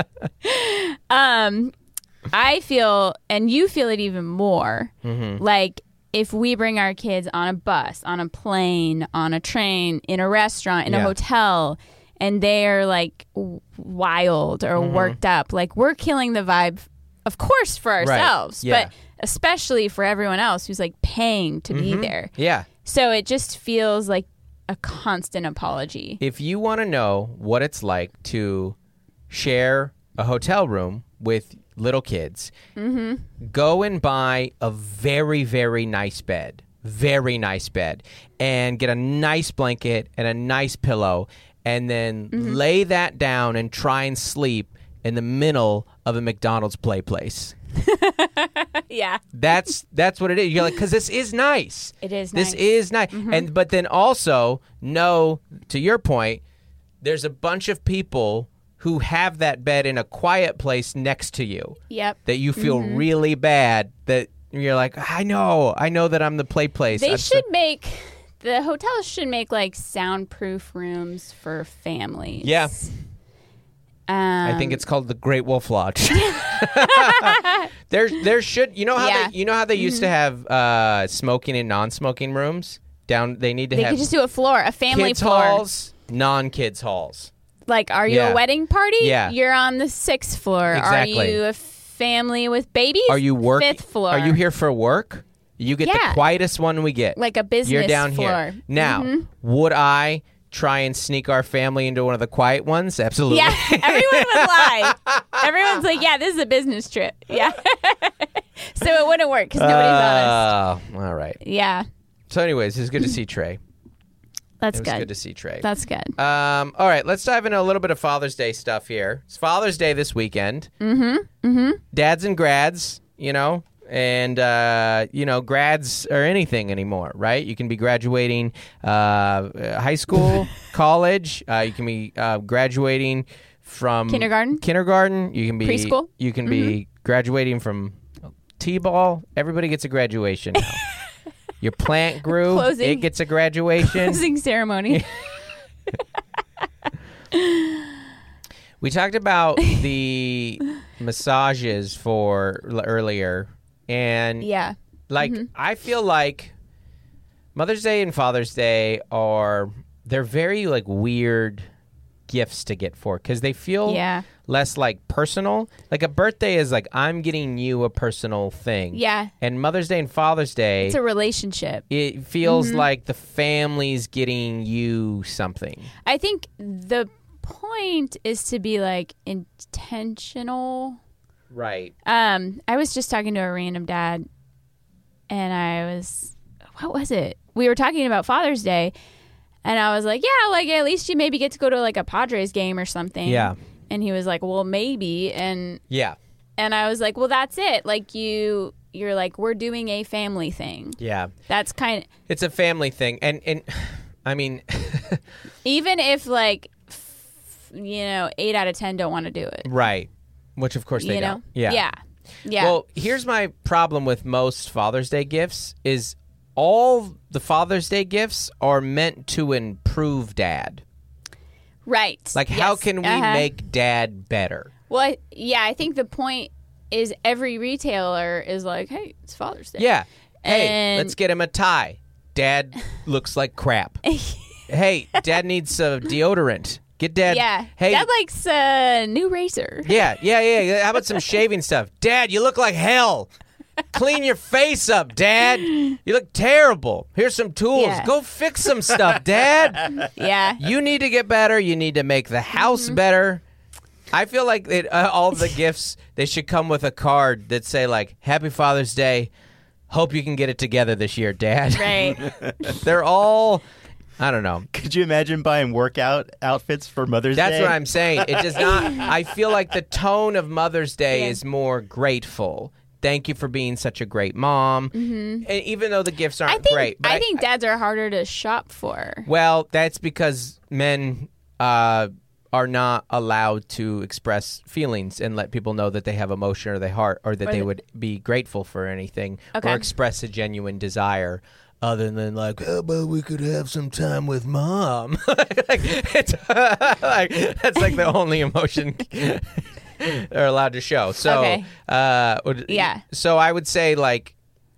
Um, I feel, and you feel it even more, Mm-hmm. like if we bring our kids on a bus, on a plane, on a train, in a restaurant, in a Yeah. hotel, and they're like w- wild or Mm-hmm. worked up, like we're killing the vibe, of course, for ourselves, Yeah. but especially for everyone else who's like paying to be there. yeah. So it just feels like a constant apology. If you want to know what it's like to share a hotel room with little kids, Mm-hmm. go and buy a very, very nice bed. Very nice bed. And get a nice blanket and a nice pillow. And then Mm-hmm. lay that down and try and sleep in the middle of a McDonald's play place. Yeah. That's that's what it is. You're like, because this is nice. It is This nice. is nice. Mm-hmm. And but then also know, to your point, there's a bunch of people who have that bed in a quiet place next to you Yep. that you feel Mm-hmm. really bad that you're like, I know, I know that I'm the play place. They I'm so- should make the hotels should make like soundproof rooms for families. Yeah. Um, I think it's called the Great Wolf Lodge. there, there should you know how Yeah. Mm-hmm. they you know how they used to have uh, smoking and non-smoking rooms down. They need to they have could just do a floor, a family kids floor. halls, non-kids halls. Like, are you Yeah. a wedding party? Yeah. You're on the sixth floor. Exactly. Are you a family with babies? Are you work? Fifth floor. Are you here for work? You get Yeah. the quietest one we get. Like a business You're down floor. here. Now, Mm-hmm. would I try and sneak our family into one of the quiet ones? Absolutely. Yeah, everyone would lie. Everyone's like, yeah, this is a business trip. Yeah. So it wouldn't work because nobody's honest. Oh, all right. Yeah. So, anyways, it's good to see Trey. That's it was good. good to see Trey. That's good. Um, all right, let's dive into a little bit of Father's Day stuff here. It's Father's Day this weekend. Mm-hmm. Mm-hmm. Dads and grads, you know, and, uh, you know, grads are anything anymore, right? You can be graduating uh, high school, college. Uh, you can be uh, graduating from Kindergarten. Kindergarten. You can be Preschool. You can be graduating from T-ball. Everybody gets a graduation now. Your plant grew. Closing- it gets a graduation. Closing ceremony. We talked about the massages for l- earlier, and Yeah. like I feel like Mother's Day and Father's Day are they're very like weird gifts to get for because they feel Yeah. less like personal. Like a birthday is like I'm getting you a personal thing. Yeah. And Mother's Day and Father's Day, It's a relationship. it feels Mm-hmm. like the family's getting you something. I think the point is to be like intentional. Right. Um, I was just talking to a random dad, and I was, what was it? We were talking about Father's Day, and I was like, yeah, like at least you maybe get to go to like a Padres game or something. Yeah. And he was like, well, maybe, and Yeah. and I was like, well, that's it. Like you, you're like, we're doing a family thing. Yeah. That's kind of, It's a family thing. And, and I mean, even if like, f- you know, eight out of ten don't want to do it. right. Which, of course, they you know? don't. Yeah. Yeah. Yeah. Well, here's my problem with most Father's Day gifts is all the Father's Day gifts are meant to improve Dad. right. Like, how Yes. can we Uh-huh. make Dad better? Well, I- yeah, I think the point is every retailer is like, hey, it's Father's Day. Yeah. Hey, And- let's get him a tie. Dad looks like crap. Hey, Dad needs a deodorant. Get Dad. Yeah. Hey. Dad likes a new razor. Yeah, yeah, yeah. How about some shaving stuff? Dad, you look like hell. Clean your face up, Dad. You look terrible. Here's some tools. Yeah. Go fix some stuff, Dad. Yeah. You need to get better. You need to make the house better. I feel like it, uh, all the gifts, they should come with a card that say, like, Happy Father's Day. Hope you can get it together this year, Dad. Right. They're all, I don't know. Could you imagine buying workout outfits for Mother's That's Day? what I'm saying. It does not, I feel like the tone of Mother's Day Yeah. is more grateful. Thank you for being such a great mom. Mm-hmm. And even though the gifts aren't I think great. But I think dads are harder to shop for. Well, that's because men uh, are not allowed to express feelings and let people know that they have emotion or they heart or that Or they the- would be grateful for anything Okay. or express a genuine desire. Other than like, how about we could have some time with mom? like, it's, like, that's like the only emotion they're allowed to show. So, Okay. uh, would- Yeah. So I would say like.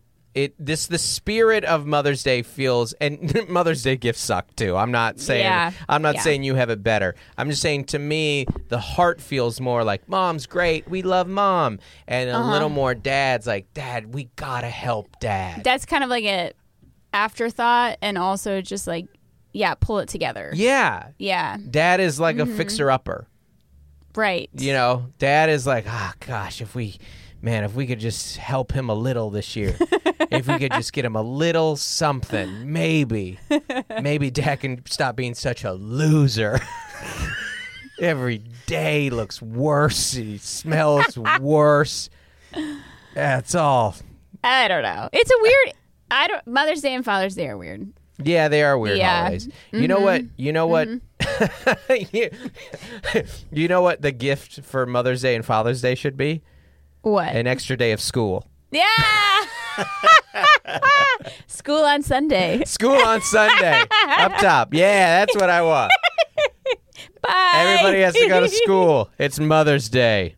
It this the spirit of Mother's Day feels and Mother's Day gifts suck too. I'm not saying Yeah. I'm not Yeah. saying you have it better. I'm just saying to me the heart feels more like Mom's great. We love Mom, and a Uh-huh. little more Dad's like Dad. We gotta help Dad. That's kind of like a afterthought, and also just like, yeah, pull it together. yeah, Yeah. Dad is like Mm-hmm. a fixer upper. Right. You know, Dad is like, ah, gosh, if we, man, if we could just help him a little this year, if we could just get him a little something, maybe, maybe Dad can stop being such a loser. Every day looks worse. He smells worse. That's all. I don't know. It's a weird. I don't. Mother's Day and Father's Day are weird. Yeah, they are weird Yeah. holidays. You know what? You know what? you, you know what the gift for Mother's Day and Father's Day should be? What? An extra day of school. Yeah. School on Sunday. School on Sunday. Up top. Yeah, that's what I want. Bye. Everybody has to go to school. It's Mother's Day.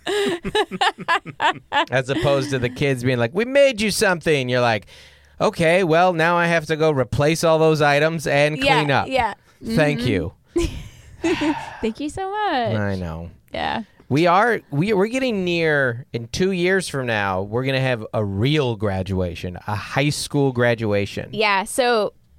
As opposed to the kids being like, we made you something. You're like, okay, well, now I have to go replace all those items and clean yeah, up. Yeah. Thank you. Thank you so much. I know. Yeah. We are we we're getting near in two years from now, we're gonna have a real graduation, a high school graduation. Yeah. So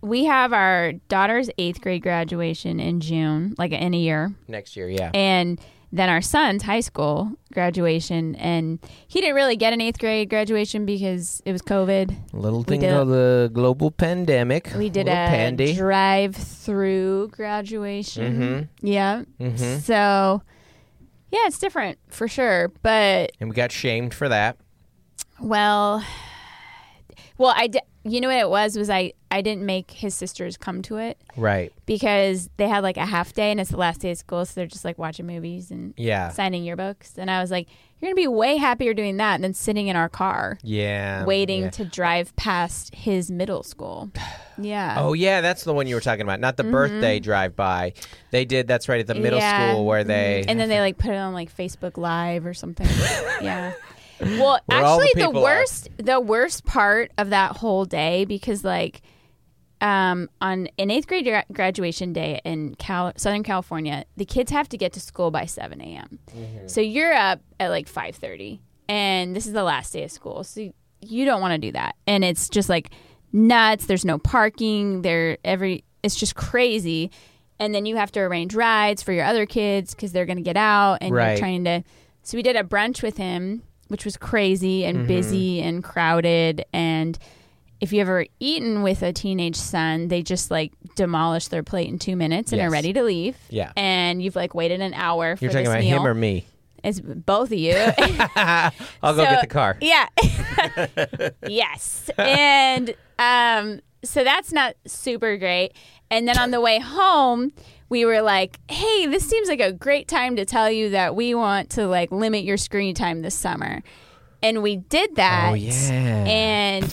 we have our daughter's eighth grade graduation in June, like in a year. Next year, yeah. And then our son's high school graduation, and he didn't really get an eighth grade graduation because it was COVID. A little thing did- called the global pandemic. We did a, a little pandy. drive-through graduation. Mhm. Yeah. Mhm. So, yeah, it's different for sure. But, And we got shamed for that. well, well, I did. You know what it was? Was I, I didn't make his sisters come to it Right. because they had like a half day and it's the last day of school. So they're just like watching movies and Yeah. signing yearbooks. And I was like, you're going to be way happier doing that than sitting in our car Yeah. waiting yeah. to drive past his middle school. Yeah. Oh, yeah, that's the one you were talking about. Not the birthday drive-by. They did, that's right, at the middle Yeah. school where they... Mhm. And then they like put it on like Facebook Live or something. Yeah. Well, Where all the actually, the, people are. worst, the worst part of that whole day, because like, um, on an eighth grade gra- graduation day in Cal- Southern California, the kids have to get to school by seven a.m. Mm-hmm. So you're up at like five thirty, and this is the last day of school, so you, you don't want to do that, and it's just like nuts. There's no parking. There every it's just crazy, and then you have to arrange rides for your other kids because they're going to get out, and Right. you're trying to. So we did a brunch with him, which was crazy and Mm-hmm. busy and crowded. And if you ever eaten with a teenage son, they just like demolish their plate in two minutes and Yes. are ready to leave. Yeah. And you've like waited an hour for You're talking this about meal. him or me? It's both of you. I'll go So- get the car. Yeah. Yes. And um, so that's not super great. And then on the way home, we were like, hey, this seems like a great time to tell you that we want to like limit your screen time this summer. And we did that. Oh, yeah. And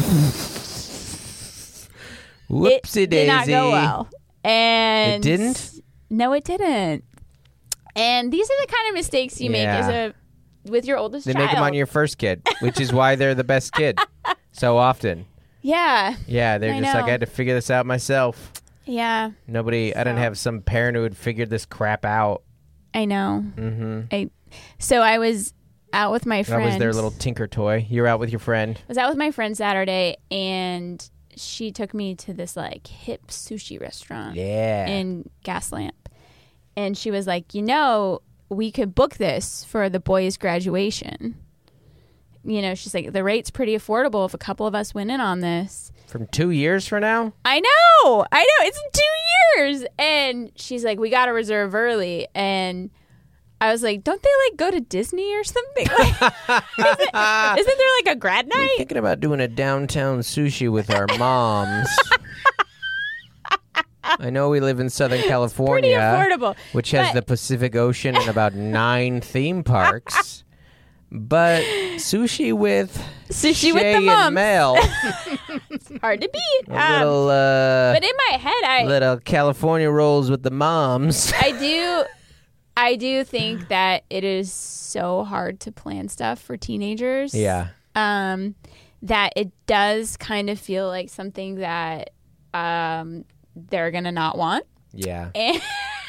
Whoopsie it daisy. did not go well. And It didn't? No, it didn't. And these are the kind of mistakes you make Yeah. as a with your oldest They child. make them on your first kid, which is why they're the best kid so often. Yeah. Yeah, they're I just like, know. I had to figure this out myself. Yeah. Nobody, I didn't So- have some parent who had figured this crap out. I know. Mm-hmm. I so I was out with my That friend. was their little tinker toy. You're out with your friend. I was out with my friend Saturday, and she took me to this like hip sushi restaurant Yeah. in Gaslamp, and she was like, you know, we could book this for the boys' graduation. You know, she's like, the rate's pretty affordable if a couple of us went in on this. From two years from now? I know, I know, it's in two years. And she's like, we got to reserve early. And I was like, don't they like go to Disney or something? Like, isn't, isn't there like a grad night? Thinking about doing a downtown sushi with our moms. I know we live in Southern Pretty California, affordable. which has But- the Pacific Ocean and about nine theme parks. But sushi with Sushi with Shay the and moms. Mel, Hard to beat. a Um, little uh, but in my head, I little California rolls with the moms. I do I do think that it is so hard to plan stuff for teenagers. Yeah, Um, that it does kind of feel like something that um they're gonna not want. yeah. And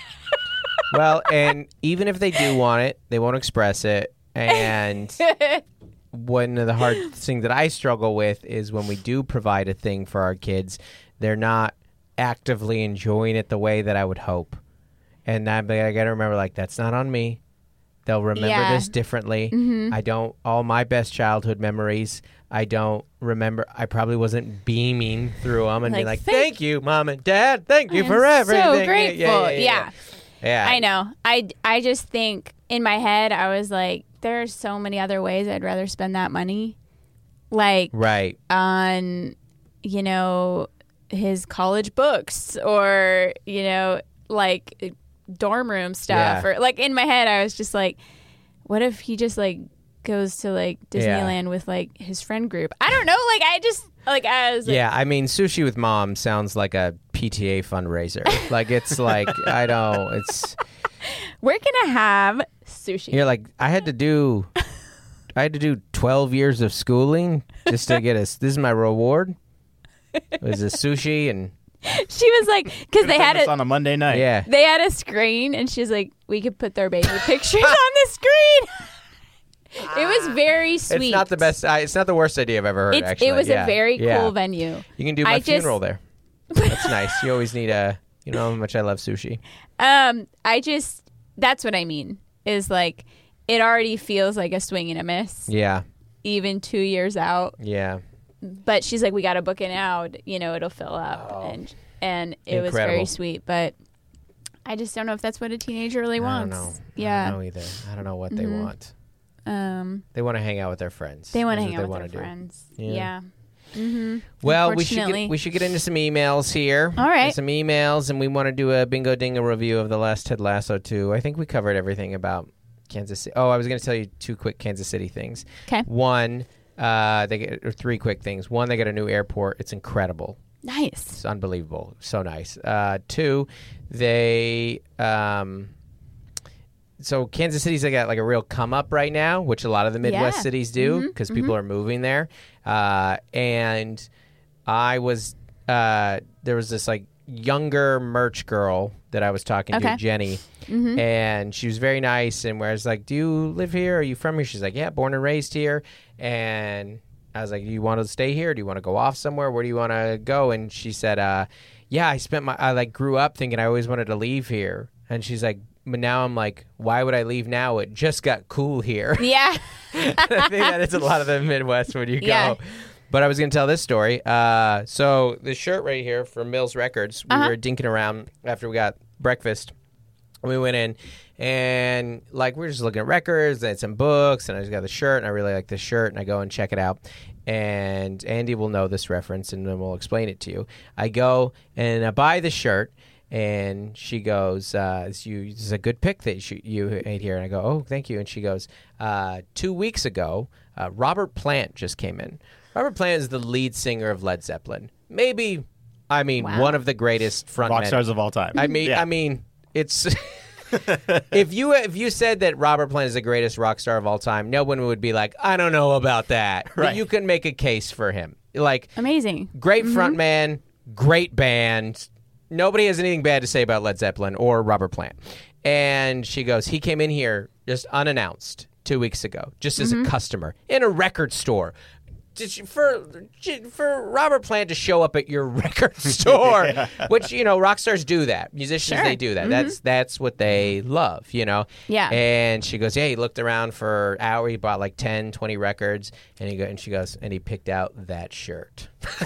Well, and even if they do want it, they won't express it. And one of the hard things that I struggle with is when we do provide a thing for our kids, they're not actively enjoying it the way that I would hope. And I, I got to remember, like, that's not on me. They'll remember Yeah. this differently. I don't, all my best childhood memories, I don't remember. I probably wasn't beaming through them and being Like, like, thank- thank you, Mom and Dad. Thank you I'm for everything. so Yeah, grateful. Yeah, yeah, Yeah. yeah. I know. I, I just think in my head, I was like, there are so many other ways I'd rather spend that money. Like Right. on, you know, his college books or, you know, like dorm room stuff. Yeah. Or like in my head, I was just like, what if he just like goes to like Disneyland with like his friend group? I don't know. Like I just, like I was like, Yeah, I mean, Sushi with Mom sounds like a P T A fundraiser. Like, it's like, I don't, it's, we're going to have sushi. you're like, I had to do, I had to do twelve years of schooling just to get a, this is my reward. It was a sushi and, She was like, because they had It's a, on a Monday night. yeah. they had a screen, and she's like, we could put their baby pictures on the screen. It was very sweet. It's not the best, I, it's not the worst idea I've ever heard, It's, actually. it was Yeah, a very yeah. cool venue. You can do my I just- funeral there. That's nice. You always need a. You know how much I love sushi. Um, I just that's what I mean. Is like it already feels like a swing and a miss. Yeah. Even two years out. Yeah. But she's like, we got to book it now. You know, it'll fill up, Oh. and and it was Incredible. very sweet. But I just don't know if that's what a teenager really wants. I don't know. Yeah. I don't know either. I don't know what they Mhm. want. Um, They want to hang out with their friends. they want to That's hang what out they with wanna their do. friends. Yeah. Yeah. Mm-hmm. Well, we should Unfortunately. get, we should get into some emails here. All right. There's some emails, and we want to do a bingo dingo review of the last Ted Lasso too. I think we covered everything about Kansas City. Oh, I was going to tell you two quick Kansas City things. Okay. One, uh, they get or three quick things. One, they got a new airport. It's incredible. Nice. It's unbelievable. So nice. Uh, two, they. Um, so Kansas City's got like a real come up right now, which a lot of the Midwest Yeah. cities do because Mhm, people are moving there. Uh, and I was uh, there was this like younger merch girl that I was talking Okay. to, Jenny, Mm-hmm. and she was very nice. And where I was like, "Do you live here? Are you from here?" She's like, "Yeah, born and raised here." And I was like, "Do you want to stay here? Do you want to go off somewhere? Where do you want to go?" And she said, uh, "Yeah, I spent my I like grew up thinking I always wanted to leave here." And she's like, "But now I'm like, why would I leave now? It just got cool here." Yeah. I think that is a lot of the Midwest when you go. Yeah. But I was going to tell this story. Uh, so the shirt right here from Mills Records, we Uh-huh. were dinking around after we got breakfast. We went in and like we were just looking at records and some books, and I just got the shirt, and I really like this shirt, and I go and check it out. And Andy will know this reference, and then we'll explain it to you. I go and I buy the shirt. And she goes, uh, "This you- this is a good pick that you, you made here." And I go, "Oh, thank you." And she goes, uh, two weeks ago, uh, Robert Plant just came in. Robert Plant is the lead singer of Led Zeppelin. Maybe, I mean, Wow. one of the greatest frontmen. Rock stars of all time. I mean, Yeah. I mean, it's if you if you said that Robert Plant is the greatest rock star of all time, no one would be like, "I don't know about that." But Right. you can make a case for him. Like, Amazing. great frontman, great band. Nobody has anything bad to say about Led Zeppelin or Robert Plant. And she goes, he came in here just unannounced two weeks ago, just as a customer in a record store. Did you, for for Robert Plant to show up at your record store, which you know rock stars do that, musicians Sure. they do that. That's that's what they love, you know. Yeah. And she goes, yeah. He looked around for an hour. He bought like ten, twenty records, and he go and she goes, and he picked out that shirt.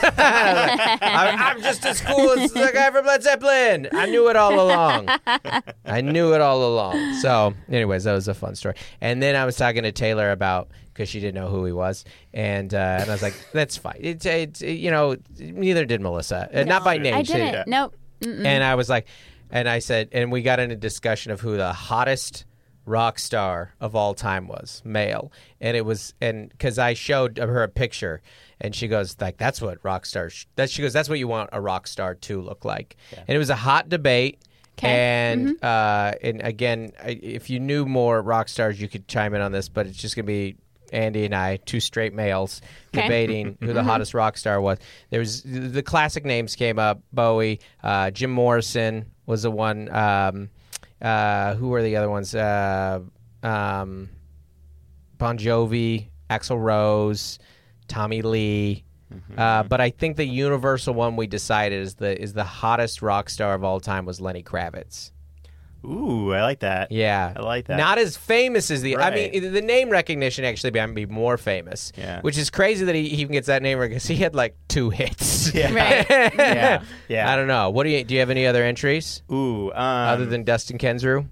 I, I'm just as cool as the guy from Led Zeppelin. I knew it all along. I knew it all along. So, anyways, that was a fun story. And then I was talking to Taylor about because she didn't know who he was, and uh, and I was like, that's fine. It's it's you know, neither did Melissa, uh, not by name. I She- didn't. Nope. Mm-mm. And I was like, and I said, and we got into a discussion of who the hottest rock star of all time was, male. And it was, and because I showed her a picture, and she goes, like, that's what rock stars, sh-. That, she goes, that's what you want a rock star to look like. And it was a hot debate. 'Kay. And uh, and again, I- if you knew more rock stars, you could chime in on this, but it's just going to be Andy and I, two straight males, 'Kay. debating who the hottest rock star was. There was the classic names came up: Bowie, uh, Jim Morrison was the one. Um, uh, who were the other ones? Uh, um, Bon Jovi, Axl Rose, Tommy Lee. Uh, but I think the universal one we decided is the is the hottest rock star of all time was Lenny Kravitz. Ooh, I like that. Yeah, I like that. Not as famous as the. I Right. mean, the name recognition actually might be more famous. Yeah. Which is crazy that he, he even gets that name because he had like two hits. Yeah. Right. Yeah. Yeah. I don't know. What do you do? You have any other entries Ooh, um, other than Dustin Kensrue?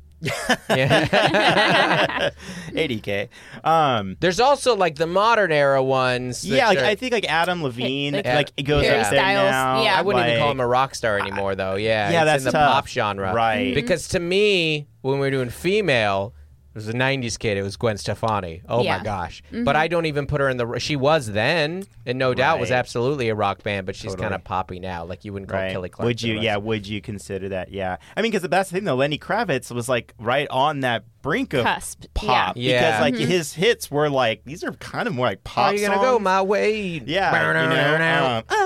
yeah. eighty K. Um, There's also like the modern era ones. that yeah, like, are- I think like Adam Levine, Like, like, it goes Harry up there Styles, now. yeah. I wouldn't even call like- him a rock star anymore, though. Yeah, Yeah, it's that's in the tough. pop genre, Right. Because to me, when we were doing female, it was a nineties kid. It was Gwen Stefani. Oh Yeah. my gosh! But I don't even put her in the. She was then, and no doubt was Right. absolutely a rock band. But she's Totally. kind of poppy now. Like you wouldn't call Right. Kelly Clarkson. Would you? a Yeah. rock Would you consider that? Yeah. I mean, because that's the thing though. Lenny Kravitz was like right on that brink of Cusp. pop. Yeah. Because like Mm-hmm. his hits were like these are kind of more like star. pop. Are you gonna songs. go my way? Yeah. You know, um, I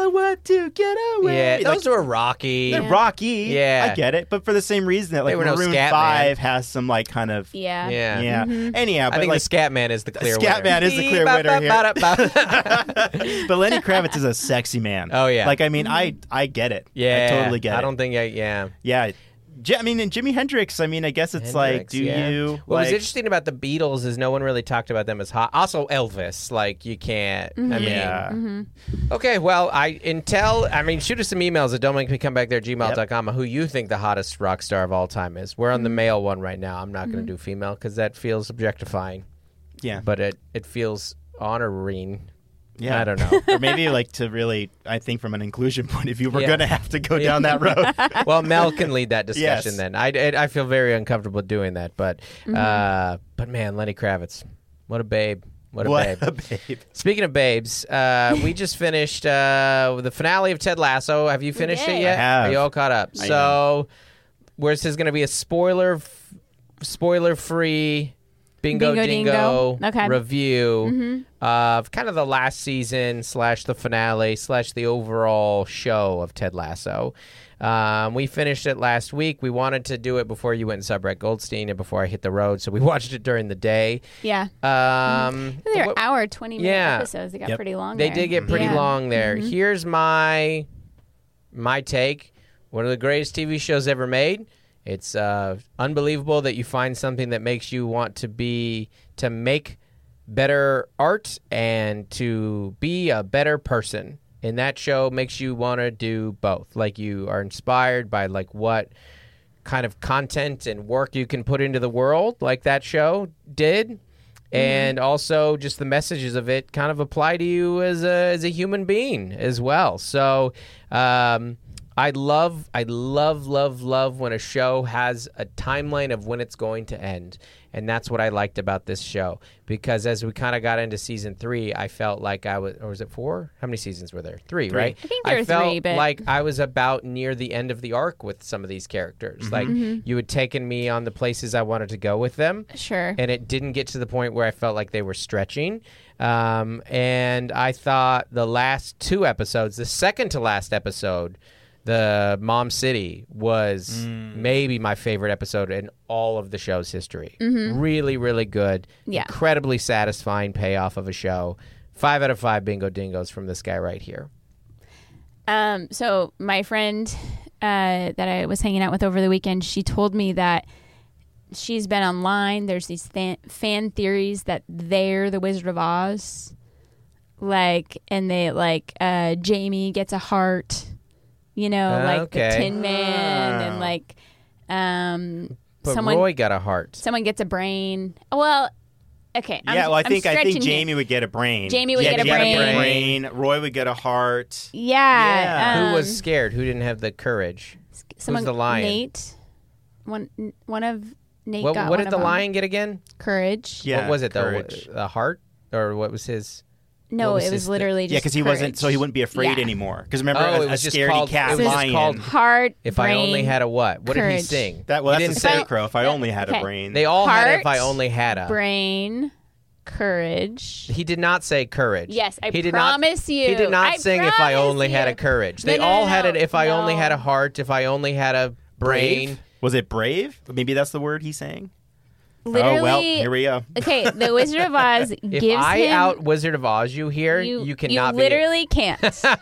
know what to get away. Yeah, Like, those were rocky. they're rocky. Yeah. I get it. But for the same reason that like were no Maroon scat five has some like kind of Yeah. Yeah. yeah. Anyhow, I but think like the Scat Man is the clear Scat winner. Man is the clear Beep, winner ba, ba, here. ba, da, ba. but Lenny Kravitz is a sexy man. Oh, yeah. Like I mean, I I get it. Yeah, I totally get it. I don't think I. Yeah. Yeah. J- I mean, and Jimi Hendrix. I mean, I guess it's like, Hendrix, do yeah. you? What like, was interesting about the Beatles is no one really talked about them as hot. Also, Elvis. Like you can't. I mean, Yeah. okay. Well, I Intel. I mean, shoot us some emails at don't make me come back there gmail dot com. Who you think the hottest rock star of all time is? We're on the male one right now. I'm not going to do female because that feels objectifying. Yeah. But it it feels honoring. Yeah. I don't know. Or maybe like to really, I think from an inclusion point of view, we're Yeah. going to have to go down that road. Well, Mel can lead that discussion Yes. then. I, I, I feel very uncomfortable doing that, but uh, but man, Lenny Kravitz, what a babe, what a what babe. a babe. Speaking of babes, uh, we just finished uh, the finale of Ted Lasso. Have you finished did. it yet? I have. Are you all caught up? I So, where this is going to be a spoiler, f- spoiler free. Bingo, Bingo Dingo, Dingo. Okay. review of kind of the last season slash the finale slash the overall show of Ted Lasso. Um, we finished it last week. We wanted to do it before you went and saw Brett Goldstein and before I hit the road, so we watched it during the day. Yeah. Um, They're what- hour, twenty minute Yeah. episodes. They got Yep. pretty long they there. did get pretty Yeah. long there. Here's my my take. One of the greatest T V shows ever made. It's uh, unbelievable that you find something that makes you want to be to make better art and to be a better person. And that show makes you want to do both. Like you are inspired by like what kind of content and work you can put into the world, like that show did. And also just the messages of it kind of apply to you as a as a human being as well. So um, I love, I love, love, love when a show has a timeline of when it's going to end. And that's what I liked about this show. Because as we kind of got into season three, I felt like I was, or was it four? How many seasons were there? Three, Three. right? I think there were felt three, but- like I was about near the end of the arc with some of these characters. Like you had taken me on the places I wanted to go with them. Sure. And it didn't get to the point where I felt like they were stretching. Um, and I thought the last two episodes, the second to last episode, the Mom City, was maybe my favorite episode in all of the show's history. Really, really good. Yeah. Incredibly satisfying payoff of a show. Five out of five bingo dingos from this guy right here. Um, so my friend uh, that I was hanging out with over the weekend, she told me that she's been online. There's these fan, fan theories that they're the Wizard of Oz, like, and they like uh, Jamie gets a heart, you know, like Okay. the Tin Man, Ah. and like um, But someone Roy got a heart. someone gets a brain. Well, okay, I'm, yeah, well, I I'm think I stretching think here. Jamie would get a brain. Jamie would yeah, get a Jamie would brain. brain. Roy would get a heart. Yeah, Yeah. Who was um, scared? Who didn't have the courage? someone, the lion? Nate. One one of Nate What, got what one did of the them. lion get again? Courage. Yeah, what was it, courage. though? The heart? Or what was his... No, What was it was his- literally just Yeah, because he wasn't, courage. so he wouldn't be afraid Yeah. anymore. Because remember, Oh, a, it a was just scaredy called- cat it was just lion. Called heart. If I only brain, had a what? What did he courage. sing? that well, He that's the didn't say- scarecrow. If I only had Okay. a brain. They all had it if I Heart, only had a... brain, courage. He did not say courage. Yes, I he did promise not, you. He did not I sing if I promise only had a you. courage. No, They no, all no, had it if I only no. had a heart, if I only had a brain. Brave? Was it brave? Maybe that's the word he's saying. Literally. Oh well, here we go. Okay, the Wizard of Oz If gives I him. out Wizard of Oz you here, you, you, cannot you literally can't.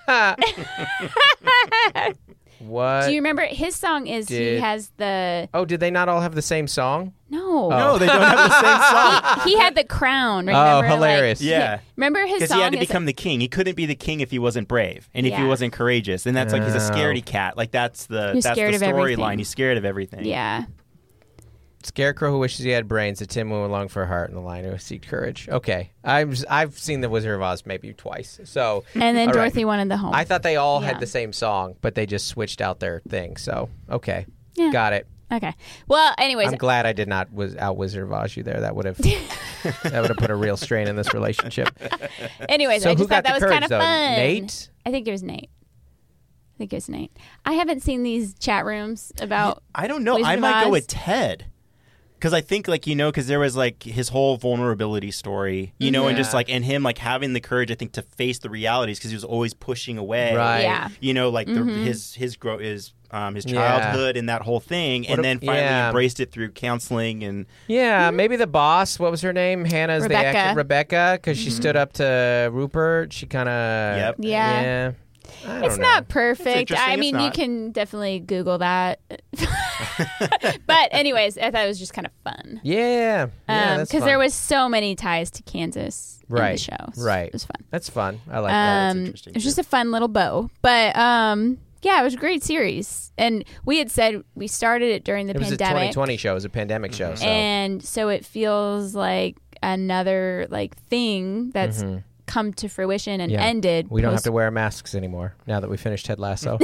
be... What? Do you remember his song? Is he Did- has the Oh, did they not all have the same song? no. No, they don't have the same song. He had the crown. Oh, Remember? hilarious. Like, Yeah. Remember his Because song? he had to is- become the king. He couldn't be the king if he wasn't brave, and if he Yeah. wasn't courageous. And that's like he's a Oh. scaredy cat. Like that's the He's that's scared the of everything. storyline. He's scared of everything. Yeah. Scarecrow who wishes he had brains, the Tim who went along for a heart, and the lion who seeked courage. Okay, I've I've seen the Wizard of Oz maybe twice. So And then all right. Dorothy wanted the home. I thought they all Yeah. had the same song, but they just switched out their thing. So okay, Yeah. got it. Okay. Well, anyways, I'm glad I did not was out Wizard of Oz you there. That would have that would have put a real strain in this relationship. anyways, So I who just got thought that the was courage kind of though? fun. Nate? I think it was Nate. I think it was Nate. I haven't seen these chat rooms about. I don't know. Wizard I of might go Oz. with Ted. because I think like you know because there was like his whole vulnerability story, you know, Yeah. and just like and him like having the courage, I think, to face the realities because he was always pushing away, Right. Yeah. You know, like the, Mhm. his his grow his um his Yeah. childhood and that whole thing, What and a- then finally yeah. embraced it through counseling and Yeah, maybe the boss. What was her name? Hannah's the Rebecca. actor, Rebecca, because she stood up to Rupert. She kind of. Yep. Yeah. Yeah. I don't It's know. not perfect. interesting. I It's mean, you not. can definitely Google that. But anyways, I thought it was just kind of fun. Yeah. Yeah. Um, that's because fun. there was so many ties to Kansas in Right, the show. So right. It was fun. That's fun. I like that. Um, interesting, it was too. just a fun little bow. But um, yeah, it was a great series. And we had said we started it during the It was a pandemic. twenty twenty show. It was a pandemic show. So. And so it feels like another like thing that's come to fruition and Mm-hmm. Yeah. ended. we don't have post- to wear masks anymore now that we finished Ted Lasso.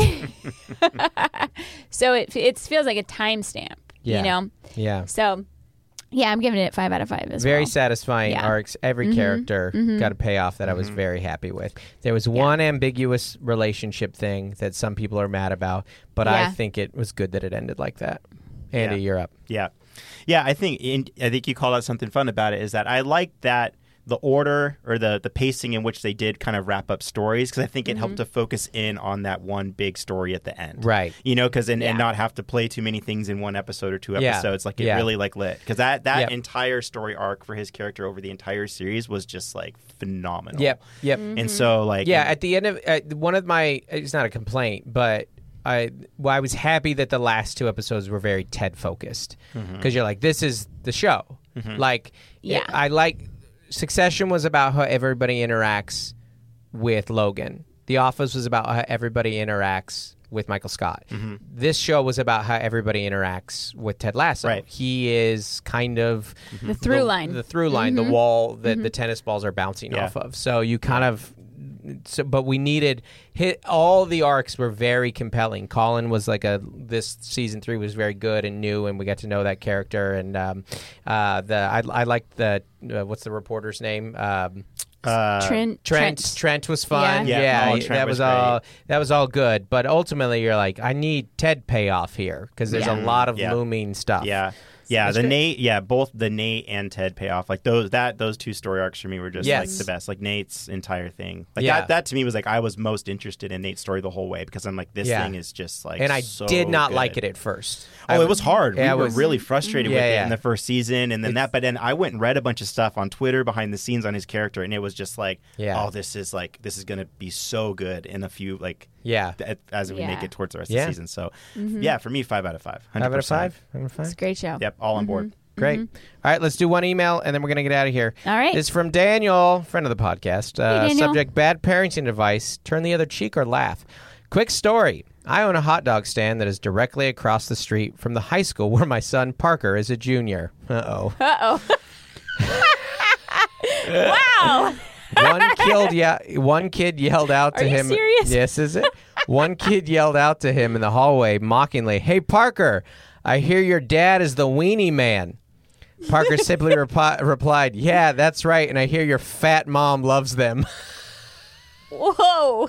So it it feels like a timestamp. Yeah. You know. Yeah. So yeah, I'm giving it five out of five as Very well. satisfying Yeah. arcs. Every Mhm. character Mhm. got a payoff that I Mm-hmm. was very happy with. There was one ambiguous relationship thing that some people are mad about, but I Yeah. think it was good that it ended like that. Andy, Yeah. you're up. Yeah, yeah. I think in, I think you called out something fun about it is that I like that the order or the the pacing in which they did kind of wrap up stories because I think it helped to focus in on that one big story at the end. Right. You know, because and, and Yeah. not have to play too many things in one episode or two Yeah. episodes. Like it Yeah. really like lit because that that Yep. entire story arc for his character over the entire series was just like phenomenal. Yep. Yep. And so like Yeah, at the end of uh, one of my, it's not a complaint, but I well, I was happy that the last two episodes were very Ted focused because you're like, this is the show. Like, Yeah. I like Succession was about how everybody interacts with Logan. The Office was about how everybody interacts with Michael Scott. This show was about how everybody interacts with Ted Lasso. Right. He is kind of The through the, line. the through line, the wall that the tennis balls are bouncing Yeah. off of. So you kind of, so, but we needed hit. All the arcs were very compelling. Colin was like a this season three was very good and new, and we got to know that character. And um, uh, the I, I liked the uh, what's the reporter's name? Um, uh, Trent. Trent. Trent was fun. Yeah. Yeah, Yeah, Colin Trent that was was all. That was all good. But ultimately, you're like, I need Ted payoff here because there's Yeah. a lot of Yeah. looming stuff. Yeah. Yeah, That's the great. Nate, yeah, both the Nate and Ted payoff, like those that those two story arcs for me were just like Yes. the best. Like Nate's entire thing, like Yeah. that. That to me was like I was most interested in Nate's story the whole way because I'm like this Yeah. thing is just like, and I so did not good. like it at first. Oh, I it was hard. Yeah, we it were was- really frustrated with Yeah, it yeah. in the first season, and then It's- that. But then I went and read a bunch of stuff on Twitter behind the scenes on his character, and it was just like, Yeah. oh, this is like this is gonna be so good in a few like Yeah. th- as we make Yeah. it towards the rest Yeah. of the season. So yeah, for me, five out of five. one hundred Five out of percent. five. Five out of five. It's a great show. Yep, all on board. Great. All right, let's do one email and then we're going to get out of here. All right. It's from Daniel, friend of the podcast. Uh, Daniel. subject: bad parenting advice. Turn the other cheek or laugh. Quick story. I own a hot dog stand that is directly across the street from the high school where my son Parker is a junior. Uh-oh. Uh oh. Wow. One killed yeah, one kid yelled out to Are you him. serious? Yes, is it? One kid yelled out to him in the hallway mockingly, "Hey Parker, I hear your dad is the weenie man." Parker simply repi- replied, "Yeah, that's right, and I hear your fat mom loves them." Whoa.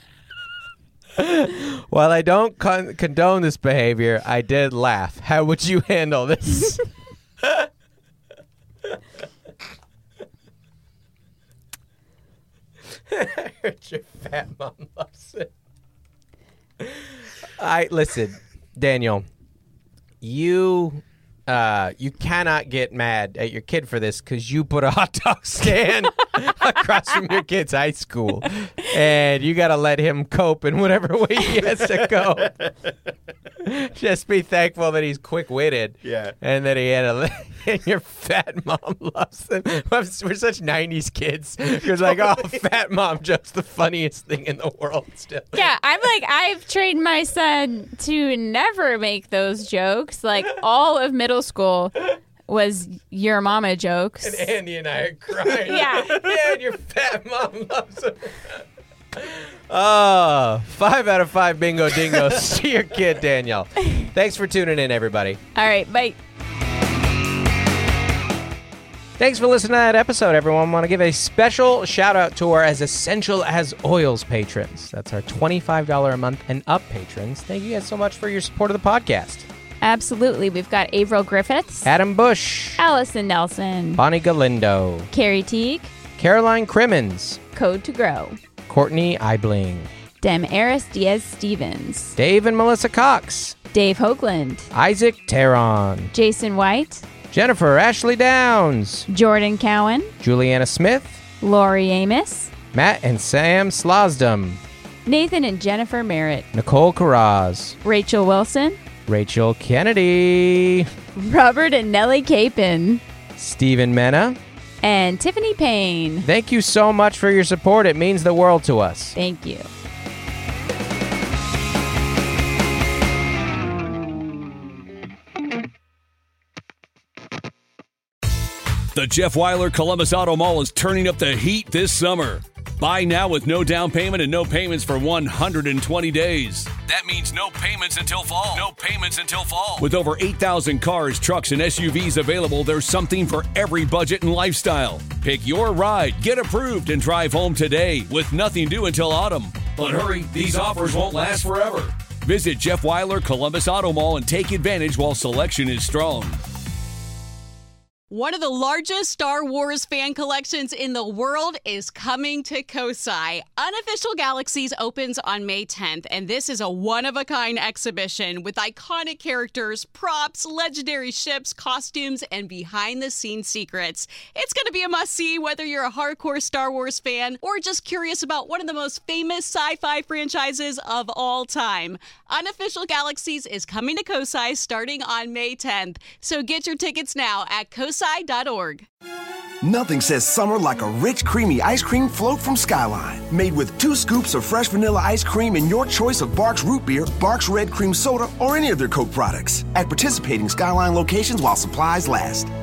While I don't con- condone this behavior, I did laugh. How would you handle this? I heard your fat mom loves it. I listen, Daniel. You, uh, you cannot get mad at your kid for this because you put a hot dog stand across from your kid's high school, and you got to let him cope in whatever way he has to go. Just be thankful that he's quick-witted, Yeah. and that he had a. And your fat mom loves them. We're such nineties kids. You're like, oh, fat mom jokes the funniest thing in the world. Still, Yeah, I'm like, I've trained my son to never make those jokes. Like, all of middle school was your mama jokes. and Andy and I are crying. Yeah. yeah, and your fat mom loves him. Oh, five out of five bingo dingos to your kid, Daniel. Thanks for tuning in, everybody. All right, bye. Thanks for listening to that episode, everyone. I want to give a special shout out to our As Essential as Oils patrons. That's our twenty-five dollars a month and up patrons. Thank you guys so much for your support of the podcast. Absolutely. We've got Averill Griffiths, Adam Bush, Allison Nelson, Bonnie Galindo, Carrie Teague, Caroline Crimmins, Code to Grow, Courtney Eibling, Dem Eris Diaz-Stevens, Dave and Melissa Cox, Dave Hoagland, Isaac Teron, Jason White, Jennifer Ashley Downs, Jordan Cowan, Juliana Smith, Lori Amos, Matt and Sam Slosdom, Nathan and Jennifer Merritt, Nicole Carraz, Rachel Wilson, Rachel Kennedy, Robert and Nellie Capon, Stephen Mena, and Tiffany Payne. Thank you so much for your support. It means the world to us. Thank you. The Jeff Weiler Columbus Auto Mall is turning up the heat this summer. Buy now with no down payment and no payments for one hundred twenty days. That means no payments until fall. No payments until fall. With over eight thousand cars, trucks, and S U Vs available, there's something for every budget and lifestyle. Pick your ride, get approved, and drive home today with nothing due until autumn. But hurry, these offers won't last forever. Visit Jeff Weiler Columbus Auto Mall and take advantage while selection is strong. One of the largest Star Wars fan collections in the world is coming to Kosai. Unofficial Galaxies opens on May tenth, and this is a one-of-a-kind exhibition with iconic characters, props, legendary ships, costumes, and behind-the-scenes secrets. It's going to be a must-see whether you're a hardcore Star Wars fan or just curious about one of the most famous sci-fi franchises of all time. Unofficial Galaxies is coming to Kosai starting on May tenth, so get your tickets now at kosai dot org. Nothing says summer like a rich, creamy ice cream float from Skyline. Made with two scoops of fresh vanilla ice cream and your choice of Barks Root Beer, Barks Red Cream Soda, or any of their Coke products. At participating Skyline locations while supplies last.